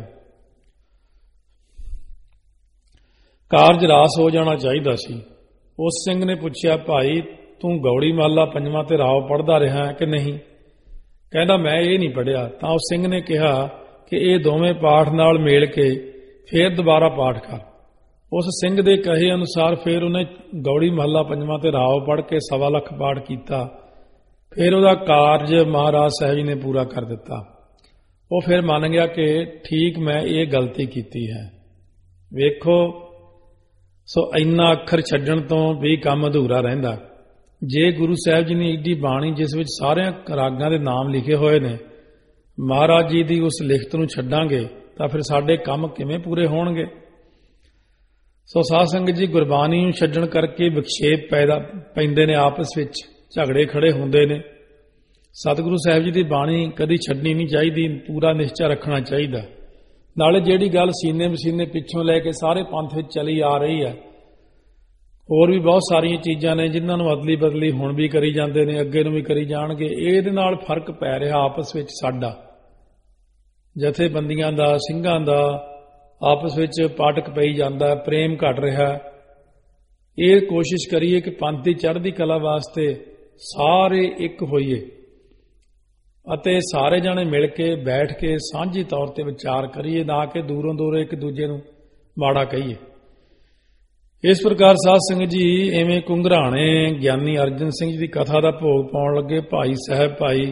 ਕਾਰਜ ਰਾਸ ਹੋ ਜਾਣਾ ਚਾਹੀਦਾ ਸੀ। ਉਸ ਸਿੰਘ ਨੇ ਪੁੱਛਿਆ, ਭਾਈ ਤੂੰ ਗੌੜੀ ਮਹੱਲਾ ਪੰਜਵਾਂ ਤੇ ਰਾਓ ਪੜ੍ਹਦਾ ਰਿਹਾ ਕਿ ਨਹੀਂ? ਕਹਿੰਦਾ, ਮੈਂ ਇਹ ਨਹੀਂ ਪੜ੍ਹਿਆ। ਤਾਂ ਉਸ ਸਿੰਘ ਨੇ ਕਿਹਾ ਕਿ ਇਹ ਦੋਵੇਂ ਪਾਠ ਨਾਲ ਮੇਲ ਕੇ ਫੇਰ ਦੁਬਾਰਾ ਪਾਠ ਕਰ। ਉਸ ਸਿੰਘ ਦੇ ਕਹੇ ਅਨੁਸਾਰ ਫਿਰ ਉਹਨੇ ਗੌੜੀ ਮਹੱਲਾ ਪੰਜਵਾਂ ਤੇ ਰਾਓ ਪੜ੍ਹ ਕੇ ਸਵਾ ਲੱਖ ਪਾਠ ਕੀਤਾ। ਫਿਰ ਉਹਦਾ ਕਾਰਜ ਮਹਾਰਾਜ ਸਾਹਿਬ ਜੀ ਨੇ ਪੂਰਾ ਕਰ ਦਿੱਤਾ। ਉਹ ਫਿਰ ਮੰਨ ਗਿਆ ਕਿ ਠੀਕ, ਮੈਂ ਇਹ ਗਲਤੀ ਕੀਤੀ ਹੈ। ਵੇਖੋ, ਸੋ ਇੰਨਾ ਅੱਖਰ ਛੱਡਣ ਤੋਂ ਵੀ ਕੰਮ ਅਧੂਰਾ ਰਹਿੰਦਾ। ਜੇ ਗੁਰੂ ਸਾਹਿਬ ਜੀ ਨੇ ਏਡੀ ਬਾਣੀ, ਜਿਸ ਵਿੱਚ ਸਾਰਿਆਂ ਰਾਗਾਂ ਦੇ ਨਾਮ ਲਿਖੇ ਹੋਏ ਨੇ, ਮਹਾਰਾਜ ਜੀ ਦੀ ਉਸ ਲਿਖਤ ਨੂੰ ਛੱਡਾਂਗੇ ਤਾਂ ਫਿਰ ਸਾਡੇ ਕੰਮ ਕਿਵੇਂ ਪੂਰੇ ਹੋਣਗੇ? ਸੋ ਸਾਧ ਸੰਗਤ ਜੀ, ਗੁਰਬਾਣੀ ਨੂੰ ਛੱਡਣ ਕਰਕੇ ਵਿਖੇਪ ਪੈਦਾ ਪੈਂਦੇ ਨੇ, ਆਪਸ ਵਿੱਚ ਝਗੜੇ ਖੜੇ ਹੁੰਦੇ ਨੇ। ਸਤਿਗੁਰੂ ਸਾਹਿਬ ਜੀ ਦੀ ਬਾਣੀ ਕਦੀ ਛੱਡਣੀ ਨਹੀਂ ਚਾਹੀਦੀ, ਪੂਰਾ ਨਿਸ਼ਚਾ ਰੱਖਣਾ ਚਾਹੀਦਾ। ਨਾਲੇ ਜਿਹੜੀ ਗੱਲ ਸੀਨੇ ਮਸੀਨੇ ਪਿੱਛੋਂ ਲੈ ਕੇ ਸਾਰੇ ਪੰਥ ਵਿੱਚ ਚਲੀ ਆ ਰਹੀ ਹੈ, ਹੋਰ ਵੀ ਬਹੁਤ ਸਾਰੀਆਂ ਚੀਜ਼ਾਂ ਨੇ ਜਿਨ੍ਹਾਂ ਨੂੰ ਅਦਲੀ ਬਦਲੀ ਹੁਣ ਵੀ ਕਰੀ ਜਾਂਦੇ ਨੇ, ਅੱਗੇ ਨੂੰ ਵੀ ਕਰੀ ਜਾਣਗੇ। ਇਹਦੇ ਨਾਲ ਫਰਕ ਪੈ ਰਿਹਾ ਆਪਸ ਵਿੱਚ ਸਾਡਾ, ਜਥੇਬੰਦੀਆਂ ਦਾ, ਸਿੰਘਾਂ ਦਾ ਆਪਸ ਵਿੱਚ ਪਾਟਕ ਪਈ ਜਾਂਦਾ, ਪ੍ਰੇਮ ਘਟ ਰਿਹਾ। ਇਹ ਕੋਸ਼ਿਸ਼ ਕਰੀਏ ਕਿ ਪੰਥ ਦੀ ਚੜ੍ਹਦੀ ਕਲਾ ਵਾਸਤੇ ਸਾਰੇ ਇੱਕ ਹੋਈਏ ਅਤੇ ਸਾਰੇ ਜਾਣੇ ਮਿਲ ਕੇ ਬੈਠ ਕੇ ਸਾਂਝੀ ਤੌਰ ਤੇ ਵਿਚਾਰ ਕਰੀਏ, ਨਾ ਕਿ ਦੂਰੋਂ ਦੂਰੋਂ ਇੱਕ ਦੂਜੇ ਨੂੰ ਮਾੜਾ ਕਹੀਏ। ਇਸ ਪ੍ਰਕਾਰ ਸਾਧ ਸੰਗਤ ਜੀ, ਐਵੇਂ ਕੁੰਗਰਾਣੇ ਗਿਆਨੀ ਅਰਜਨ ਸਿੰਘ ਜੀ ਦੀ ਕਥਾ ਦਾ ਭੋਗ ਪਾਉਣ ਲੱਗੇ। ਭਾਈ ਸਾਹਿਬ ਭਾਈ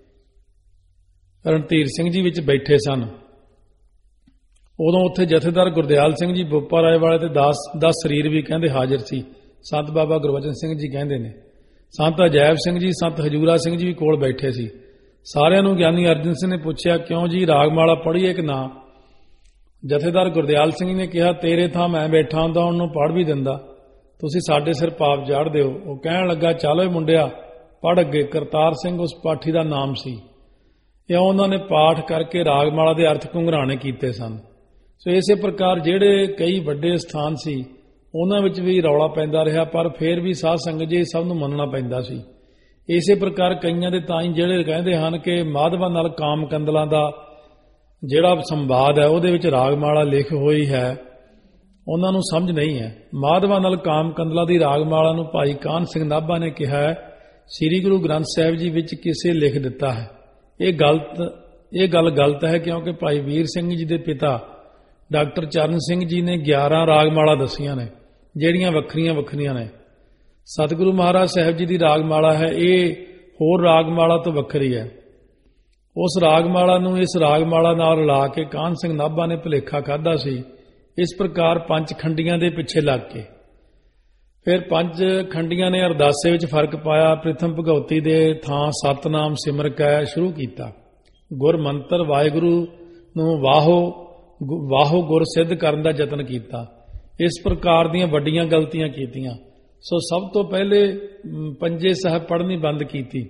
ਰਣਧੀਰ ਸਿੰਘ ਜੀ ਵਿੱਚ ਬੈਠੇ ਸਨ। ਉਦੋਂ ਉੱਥੇ ਜਥੇਦਾਰ ਗੁਰਦਿਆਲ ਸਿੰਘ ਜੀ ਬੋਪਾ ਰਾਏ ਵਾਲੇ ਤੇ ਦਸ ਦਸ ਸਰੀਰ ਵੀ ਕਹਿੰਦੇ ਹਾਜ਼ਰ ਸੀ। ਸੰਤ ਬਾਬਾ ਗੁਰਬਚਨ ਸਿੰਘ ਜੀ ਕਹਿੰਦੇ ਨੇ, ਸੰਤ ਅਜੈਬ ਸਿੰਘ ਜੀ, ਸੰਤ ਹਜੂਰਾ ਸਿੰਘ ਜੀ ਵੀ ਕੋਲ ਬੈਠੇ ਸੀ। ਸਾਰਿਆਂ ਨੂੰ ਗਿਆਨੀ ਅਰਜਨ ਸਿੰਘ ਨੇ ਪੁੱਛਿਆ, ਕਿਉਂ ਜੀ, ਰਾਗਮਾਲਾ ਪੜ੍ਹੀਏ ਕਿ ਨਾ? ਜਥੇਦਾਰ ਗੁਰਦਿਆਲ ਸਿੰਘ ਨੇ ਕਿਹਾ, ਤੇਰੇ ਥਾਂ ਮੈਂ ਬੈਠਾ ਹੁੰਦਾ, ਉਹਨੂੰ ਪੜ੍ਹ ਵੀ ਦਿੰਦਾ, ਤੁਸੀਂ ਸਾਡੇ ਸਿਰ ਪਾਪ ਚਾੜ ਦਿਓ। ਉਹ ਕਹਿਣ ਲੱਗਾ, ਚੱਲ ਓਏ ਮੁੰਡਿਆ, ਪੜ੍ਹ ਅੱਗੇ। ਕਰਤਾਰ ਸਿੰਘ ਉਸ ਪਾਠੀ ਦਾ ਨਾਮ ਸੀ। ਇਉਂ ਉਹਨਾਂ ਨੇ ਪਾਠ ਕਰਕੇ ਰਾਗਮਾਲਾ ਦੇ ਅਰਥ ਘੁੰਘਰਾਣੇ ਕੀਤੇ ਸਨ। ਸੋ ਇਸੇ ਪ੍ਰਕਾਰ ਜਿਹੜੇ ਕਈ ਵੱਡੇ ਸਥਾਨ ਸੀ, ਉਹਨਾਂ ਵਿੱਚ ਵੀ ਰੌਲਾ ਪੈਂਦਾ ਰਿਹਾ, ਪਰ ਫਿਰ ਵੀ ਸਾਧ ਸੰਗਤ ਜੀ ਸਭ ਨੂੰ ਮੰਨਣਾ ਪੈਂਦਾ ਸੀ। ਇਸੇ ਪ੍ਰਕਾਰ ਕਈਆਂ ਦੇ ਤਾਂ ਹੀ ਜਿਹੜੇ ਕਹਿੰਦੇ ਹਨ ਕਿ ਮਾਧਵਾਂ ਨਾਲ ਕਾਮ ਕੰਦਲਾਂ ਦਾ ਜਿਹੜਾ ਸੰਵਾਦ ਹੈ, ਉਹਦੇ ਵਿੱਚ ਰਾਗਮਾਲਾ ਲਿਖ ਹੋਈ ਹੈ, ਉਹਨਾਂ ਨੂੰ ਸਮਝ ਨਹੀਂ ਹੈ। ਮਾਧਵਾਂ ਨਾਲ ਕਾਮ ਕੰਦਲਾਂ ਦੀ ਰਾਗਮਾਲਾ ਨੂੰ ਭਾਈ ਕਾਹਨ ਸਿੰਘ ਨਾਭਾ ਨੇ ਕਿਹਾ, ਸ੍ਰੀ ਗੁਰੂ ਗ੍ਰੰਥ ਸਾਹਿਬ ਜੀ ਵਿੱਚ ਕਿਸੇ ਲਿਖ ਦਿੱਤਾ ਹੈ। ਇਹ ਗਲਤ ਇਹ ਗੱਲ ਗਲਤ ਹੈ, ਕਿਉਂਕਿ ਭਾਈ ਵੀਰ ਸਿੰਘ ਜੀ ਦੇ ਪਿਤਾ ਡਾਕਟਰ ਚਰਨ ਸਿੰਘ ਜੀ ਨੇ ਗਿਆਰਾਂ ਰਾਗਮਾਲਾ ਦੱਸੀਆਂ ਨੇ, ਜਿਹੜੀਆਂ ਵੱਖਰੀਆਂ ਵੱਖਰੀਆਂ ਨੇ। ਸਤਿਗੁਰੂ ਮਹਾਰਾਜ ਸਾਹਿਬ ਜੀ ਦੀ ਰਾਗਮਾਲਾ ਹੈ, ਇਹ ਹੋਰ ਰਾਗਮਾਲਾ ਤੋਂ ਵੱਖਰੀ ਹੈ। ਉਸ ਰਾਗਮਾਲਾ ਨੂੰ ਇਸ ਰਾਗਮਾਲਾ ਨਾਲ ਲਾ ਕੇ ਕਾਹਨ ਸਿੰਘ ਨਾਭਾ ਨੇ ਭੁਲੇਖਾ ਖਾਧਾ ਸੀ। ਇਸ ਪ੍ਰਕਾਰ ਪੰਜ ਖੰਡੀਆਂ ਦੇ ਪਿੱਛੇ ਲੱਗ ਕੇ ਫਿਰ ਪੰਜ ਖੰਡੀਆਂ ਨੇ ਅਰਦਾਸੇ ਵਿੱਚ ਫਰਕ ਪਾਇਆ। ਪ੍ਰਥਮ ਭਗਉਤੀ ਦੇ ਥਾਂ ਸਤਨਾਮ ਸਿਮਰ ਕੇ ਸ਼ੁਰੂ ਕੀਤਾ। ਗੁਰ ਮੰਤਰ ਵਾਹਿਗੁਰੂ ਨੂੰ ਵਾਹੋ ਵਾਹੋ ਗੁਰ ਸਿੱਧ ਕਰਨ ਦਾ ਯਤਨ ਕੀਤਾ। ਇਸ ਪ੍ਰਕਾਰ ਦੀਆਂ ਵੱਡੀਆਂ ਗਲਤੀਆਂ ਕੀਤੀਆਂ। ਸੋ ਸਭ ਤੋਂ ਪਹਿਲੇ ਪੰਜੇ ਸਾਹਿਬ ਪੜ੍ਹਨੀ ਬੰਦ ਕੀਤੀ,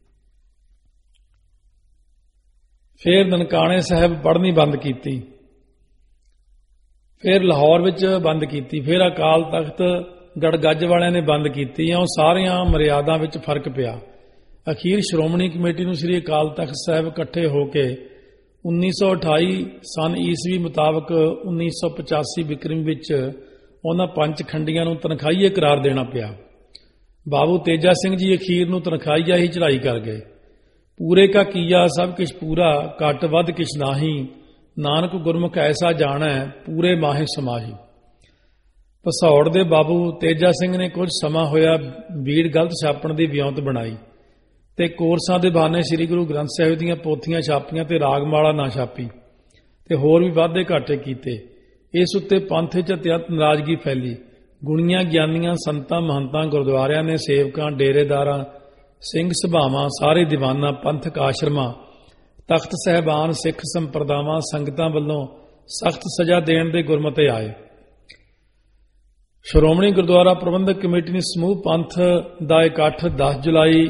ਫਿਰ ਨਨਕਾਣੇ ਸਾਹਿਬ ਪੜ੍ਹਨੀ ਬੰਦ ਕੀਤੀ, ਫਿਰ ਲਾਹੌਰ ਵਿੱਚ ਬੰਦ ਕੀਤੀ, ਫਿਰ ਅਕਾਲ ਤਖਤ ਗੜਗੱਜ ਵਾਲਿਆਂ ਨੇ ਬੰਦ ਕੀਤੀ। ਉਹ ਸਾਰੀਆਂ ਮਰਿਆਦਾ ਵਿੱਚ ਫਰਕ ਪਿਆ। ਅਖੀਰ ਸ਼੍ਰੋਮਣੀ ਕਮੇਟੀ ਨੂੰ ਸ੍ਰੀ ਅਕਾਲ ਤਖਤ ਸਾਹਿਬ ਇਕੱਠੇ ਹੋ ਕੇ ਉੱਨੀ ਸੌ ਅਠਾਈ ਸਨ ਈਸਵੀ ਮੁਤਾਬਕ ਉੱਨੀ ਸੌ ਪਚਾਸੀ ਬਿਕਰਮੀ ਵਿੱਚ ਉਹਨਾਂ ਪੰਜ ਖੰਡੀਆਂ ਨੂੰ ਤਨਖਾਹੀਏ ਕਰਾਰ ਦੇਣਾ ਪਿਆ। ਬਾਬੂ ਤੇਜਾ ਸਿੰਘ ਜੀ ਅਖੀਰ ਨੂੰ ਤਨਖਾਹੀਆ ਹੀ ਚੜ੍ਹਾਈ ਕਰ ਗਏ। ਪੂਰੇ ਕਾ ਕੀਆ ਸਭ ਕਿਛ ਪੂਰਾ, ਘੱਟ ਵੱਧ ਕਿਛ ਨਾਹੀ, ਨਾਨਕ ਗੁਰਮੁਖ ਐਸਾ ਜਾਣੈ, ਪੂਰੇ ਮਾਹੇ ਸਮਾਹੀ। ਭਸੌੜ ਦੇ ਬਾਬੂ ਤੇਜਾ ਸਿੰਘ ਨੇ ਕੁਝ ਸਮਾਂ ਹੋਇਆ ਬੀੜ ਗਲਤ ਛਾਪਣ ਦੀ ਵਿਉਂਤ ਬਣਾਈ ਤੇ ਕੋਰਸਾਂ ਦੇ ਬਹਾਨੇ ਸ੍ਰੀ ਗੁਰੂ ਗ੍ਰੰਥ ਸਾਹਿਬ ਦੀਆਂ ਪੋਥੀਆਂ ਛਾਪੀਆਂ ਤੇ ਰਾਗਮਾਲਾ ਨਾ ਛਾਪੀ ਤੇ ਹੋਰ ਵੀ ਵਾਧੇ ਘਾਟੇ ਕੀਤੇ। ਇਸ ਉੱਤੇ ਪੰਥ 'ਚ ਅਤਿਅੰਤ ਨਾਰਾਜ਼ਗੀ ਫੈਲੀ। ਗੁਣੀਆਂ ਗਿਆਨੀਆਂ ਸੰਤਾਂ ਮਹੰਤਾਂ ਗੁਰਦੁਆਰਿਆਂ ਨੇ ਸੇਵਕਾਂ ਡੇਰੇਦਾਰਾਂ ਸਿੰਘ ਸਭਾਵਾਂ ਸਾਰੇ ਦੀਵਾਨਾਂ ਪੰਥਕ ਆਸ਼ਰਮਾਂ ਤਖਤ ਸਾਹਿਬਾਨ ਸਿੱਖ ਸੰਪਰਦਾਵਾਂ ਸੰਗਤਾਂ ਵੱਲੋਂ ਸਖਤ ਸਜ਼ਾ ਦੇਣ ਦੇ ਗੁਰਮਤੇ ਆਏ। ਸ਼੍ਰੋਮਣੀ ਗੁਰਦੁਆਰਾ ਪ੍ਰਬੰਧਕ ਕਮੇਟੀ ਨੇ ਸਮੂਹ ਪੰਥ ਦਾ ਇਕੱਠ ਦਸ ਜੁਲਾਈ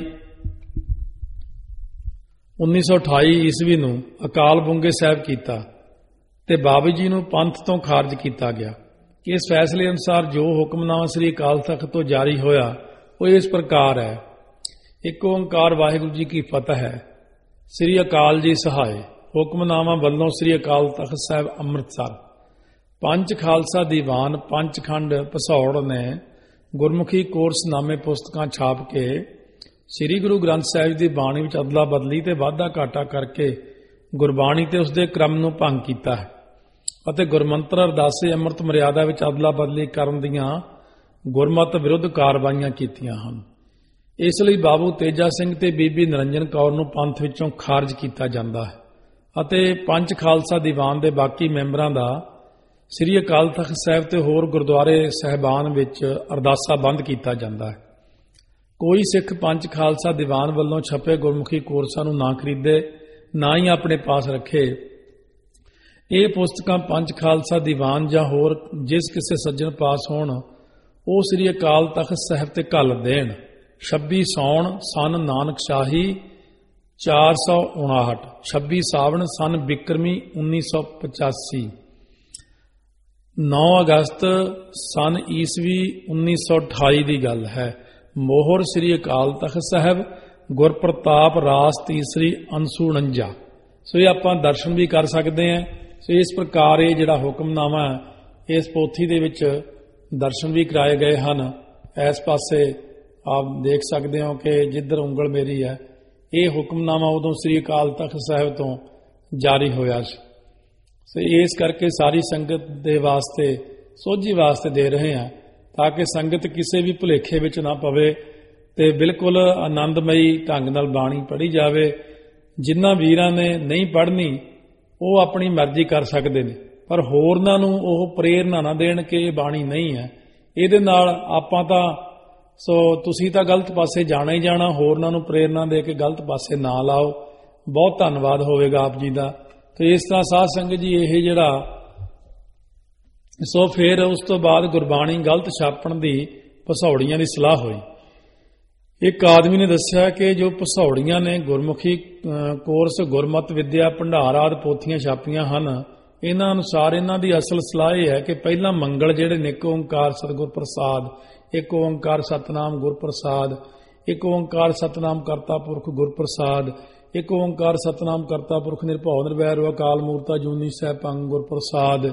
ਉੱਨੀ ਸੌ ਅਠਾਈ ਈਸਵੀ ਨੂੰ ਅਕਾਲ ਬੁੰਗੇ ਸਾਹਿਬ ਕੀਤਾ ਤੇ ਬਾਬਾ ਜੀ ਨੂੰ ਪੰਥ ਤੋਂ ਖਾਰਜ ਕੀਤਾ ਗਿਆ। ਇਸ ਫੈਸਲੇ ਅਨੁਸਾਰ ਜੋ ਹੁਕਮਨਾਮਾ ਸ੍ਰੀ ਅਕਾਲ ਤਖਤ ਤੋਂ ਜਾਰੀ ਹੋਇਆ ਉਹ ਇਸ ਪ੍ਰਕਾਰ ਹੈ। ਇੱਕ ਓੰਕਾਰ ਵਾਹਿਗੁਰੂ ਜੀ ਕੀ ਫਤਿਹ ਹੈ। ਸ੍ਰੀ ਅਕਾਲ ਜੀ ਸਹਾਏ। ਹੁਕਮਨਾਮਾ ਵੱਲੋਂ ਸ੍ਰੀ ਅਕਾਲ ਤਖਤ ਸਾਹਿਬ ਅੰਮ੍ਰਿਤਸਰ। ਪੰਜ ਖਾਲਸਾ ਦੀਵਾਨ ਪੰਚਖੰਡ ਭਸੌੜ ਨੇ ਗੁਰਮੁਖੀ ਕੋਰਸਨਾਮੇ ਪੁਸਤਕਾਂ ਛਾਪ ਕੇ ਸ੍ਰੀ ਗੁਰੂ ਗ੍ਰੰਥ ਸਾਹਿਬ ਦੀ ਬਾਣੀ ਵਿੱਚ ਅਦਲਾ ਬਦਲੀ ਤੇ ਵਾਧਾ ਘਾਟਾ ਕਰਕੇ ਗੁਰਬਾਣੀ ਤੇ ਉਸਦੇ ਕ੍ਰਮ ਨੂੰ ਭੰਗ ਕੀਤਾ ਹੈ ਅਤੇ ਗੁਰਮੰਤਰ ਅਰਦਾਸੇ ਅੰਮ੍ਰਿਤ ਮਰਿਆਦਾ ਵਿੱਚ ਅਦਲਾ ਬਦਲੀ ਕਰਨ ਦੀਆਂ ਗੁਰਮਤ ਵਿਰੁੱਧ ਕਾਰਵਾਈਆਂ ਕੀਤੀਆਂ ਹਨ। ਇਸ ਲਈ ਬਾਬੂ ਤੇਜਾ ਸਿੰਘ ਤੇ ਬੀਬੀ ਨਿਰੰਜਨ ਕੌਰ ਨੂੰ ਪੰਥ ਵਿੱਚੋਂ ਖਾਰਜ ਕੀਤਾ ਜਾਂਦਾ ਹੈ ਅਤੇ ਪੰਜ ਖਾਲਸਾ ਦੀਵਾਨ ਦੇ ਬਾਕੀ ਮੈਂਬਰਾਂ ਦਾ ਸ੍ਰੀ ਅਕਾਲ ਤਖਤ ਸਾਹਿਬ ਤੇ ਹੋਰ ਗੁਰਦੁਆਰੇ ਸਾਹਿਬਾਨ ਵਿੱਚ ਅਰਦਾਸਾ ਬੰਦ ਕੀਤਾ ਜਾਂਦਾ ਹੈ। ਕੋਈ ਸਿੱਖ ਪੰਜ ਖਾਲਸਾ ਦੀਵਾਨ ਵੱਲੋਂ ਛਪੇ ਗੁਰਮੁਖੀ ਕੋਰਸਾਂ ਨੂੰ ਨਾ ਖਰੀਦੇ, ਨਾ ਹੀ ਆਪਣੇ ਪਾਸ ਰੱਖੇ। ਇਹ ਪੁਸਤਕਾਂ ਪੰਜ ਖਾਲਸਾ ਦੀਵਾਨ ਜਾਂ ਹੋਰ ਜਿਸ ਕਿਸੇ ਸੱਜਣ ਪਾਸ ਹੋਣ ਉਹ ਸ੍ਰੀ ਅਕਾਲ ਤਖਤ ਸਾਹਿਬ ਤੇ ਘੱਲ ਦੇਣ। ਛੱਬੀ ਸੌਣ ਸਨ ਨਾਨਕ ਸ਼ਾਹੀ ਚਾਰ ਸੌ ਉਣਾਹਠ, ਛੱਬੀ ਸਾਵਣ ਸਨ ਬਿਕਰਮੀ ਉੱਨੀ ਸੌ ਪਚਾਸੀ, ਨੌ ਅਗਸਤ ਸਨ ਈਸਵੀ ਉੱਨੀ ਸੌ ਅਠਾਈ ਦੀ ਗੱਲ ਹੈ। ਮੋਹਰ ਸ੍ਰੀ ਅਕਾਲ ਤਖਤ ਸਾਹਿਬ, ਗੁਰਪ੍ਰਤਾਪ ਰਾਸ ਤੀਸਰੀ ਅੰਸੂ ਉਣੰਜਾ। ਸੋ ਇਹ ਆਪਾਂ ਦਰਸ਼ਨ ਵੀ ਕਰ ਸਕਦੇ ਹਾਂ। ਸੋ ਇਸ ਪ੍ਰਕਾਰ ਇਹ ਜਿਹੜਾ ਹੁਕਮਨਾਮਾ ਇਸ ਪੋਥੀ ਦੇ ਵਿੱਚ ਦਰਸ਼ਨ ਵੀ ਕਰਾਏ ਗਏ ਹਨ। ਇਸ ਪਾਸੇ ਆਪ ਦੇਖ ਸਕਦੇ ਹੋ ਕਿ ਜਿੱਧਰ ਉਂਗਲ ਮੇਰੀ ਹੈ ਇਹ ਹੁਕਮਨਾਮਾ ਉਦੋਂ ਸ੍ਰੀ ਅਕਾਲ ਤਖਤ ਸਾਹਿਬ ਤੋਂ ਜਾਰੀ ਹੋਇਆ ਸੀ। ਸੋ ਇਸ ਕਰਕੇ ਸਾਰੀ ਸੰਗਤ ਦੇ ਵਾਸਤੇ ਸੋਝੀ ਵਾਸਤੇ ਦੇ ਰਹੇ ਹਾਂ ਤਾਂ ਕਿ ਸੰਗਤ ਕਿਸੇ ਵੀ ਭੁਲੇਖੇ ਵਿੱਚ ਨਾ ਪਵੇ ਤੇ ਬਿਲਕੁਲ ਆਨੰਦਮਈ ਢੰਗ ਨਾਲ ਬਾਣੀ ਪੜ੍ਹੀ ਜਾਵੇ। ਜਿਨ੍ਹਾਂ ਵੀਰਾਂ ਨੇ ਨਹੀਂ ਪੜ੍ਹਨੀ ਉਹ ਆਪਣੀ ਮਰਜ਼ੀ ਕਰ ਸਕਦੇ ਨੇ, ਪਰ ਹੋਰਨਾਂ ਨੂੰ ਉਹ ਪ੍ਰੇਰਨਾ ਨਾ ਦੇਣ ਕਿ ਇਹ ਬਾਣੀ ਨਹੀਂ ਹੈ। ਇਹਦੇ ਨਾਲ ਆਪਾਂ ਤਾਂ ਸੋ ਤੁਸੀਂ ਤਾਂ ਗਲਤ ਪਾਸੇ ਜਾਣਾ ਹੀ ਜਾਣਾ, ਹੋਰਨਾਂ ਨੂੰ ਪ੍ਰੇਰਨਾ ਦੇ ਕੇ ਗਲਤ ਪਾਸੇ ਨਾ ਲਾਓ। ਬਹੁਤ ਧੰਨਵਾਦ ਹੋਵੇਗਾ ਆਪ ਜੀ ਦਾ। ਤੇ ਇਸ ਤਰ੍ਹਾਂ ਸਾਧ ਸੰਗਤ ਜੀ ਇਹ ਜਿਹੜਾ ਸੋ ਫਿਰ ਉਸ ਤੋਂ ਬਾਅਦ ਗੁਰਬਾਣੀ ਗਲਤ ਛਾਪਣ ਦੀ ਭਸੌੜੀਆਂ ਦੀ ਸਲਾਹ ਹੋਈ। ਇੱਕ ਆਦਮੀ ਨੇ ਦੱਸਿਆ ਕਿ ਜੋ ਭਸੌੜੀਆਂ ਨੇ ਗੁਰਮੁਖੀ ਕੋਰਸ ਗੁਰਮਤ ਵਿਦਿਆ ਭੰਡਾਰ ਆਦਿ ਪੋਥੀਆਂ ਛਾਪੀਆਂ ਹਨ, ਇਹਨਾਂ ਅਨੁਸਾਰ ਇਹਨਾਂ ਦੀ ਅਸਲ ਸਲਾਹ ਇਹ ਹੈ ਕਿ ਪਹਿਲਾਂ ਮੰਗਲ ਜਿਹੜੇ ਨੇ ਇੱਕ ਓੰਕਾਰ ਸਤਿਗੁਰ ਪ੍ਰਸਾਦ, ਇੱਕ ਓੰਕਾਰ ਸਤਨਾਮ ਗੁਰ ਪ੍ਰਸਾਦ, ਇੱਕ ਓੰਕਾਰ ਸਤਨਾਮ ਕਰਤਾ ਪੁਰਖ ਗੁਰ ਪ੍ਰਸਾਦ, ਇੱਕ ਓੰਕਾਰ ਸਤਨਾਮ ਕਰਤਾ ਪੁਰਖ ਨਿਰਭਉ ਨਿਰਵੈਰ ਅਕਾਲ ਮੂਰਤਾ ਜੂਨੀ ਸਹਿਬੰਗ ਗੁਰ ਪ੍ਰਸਾਦ,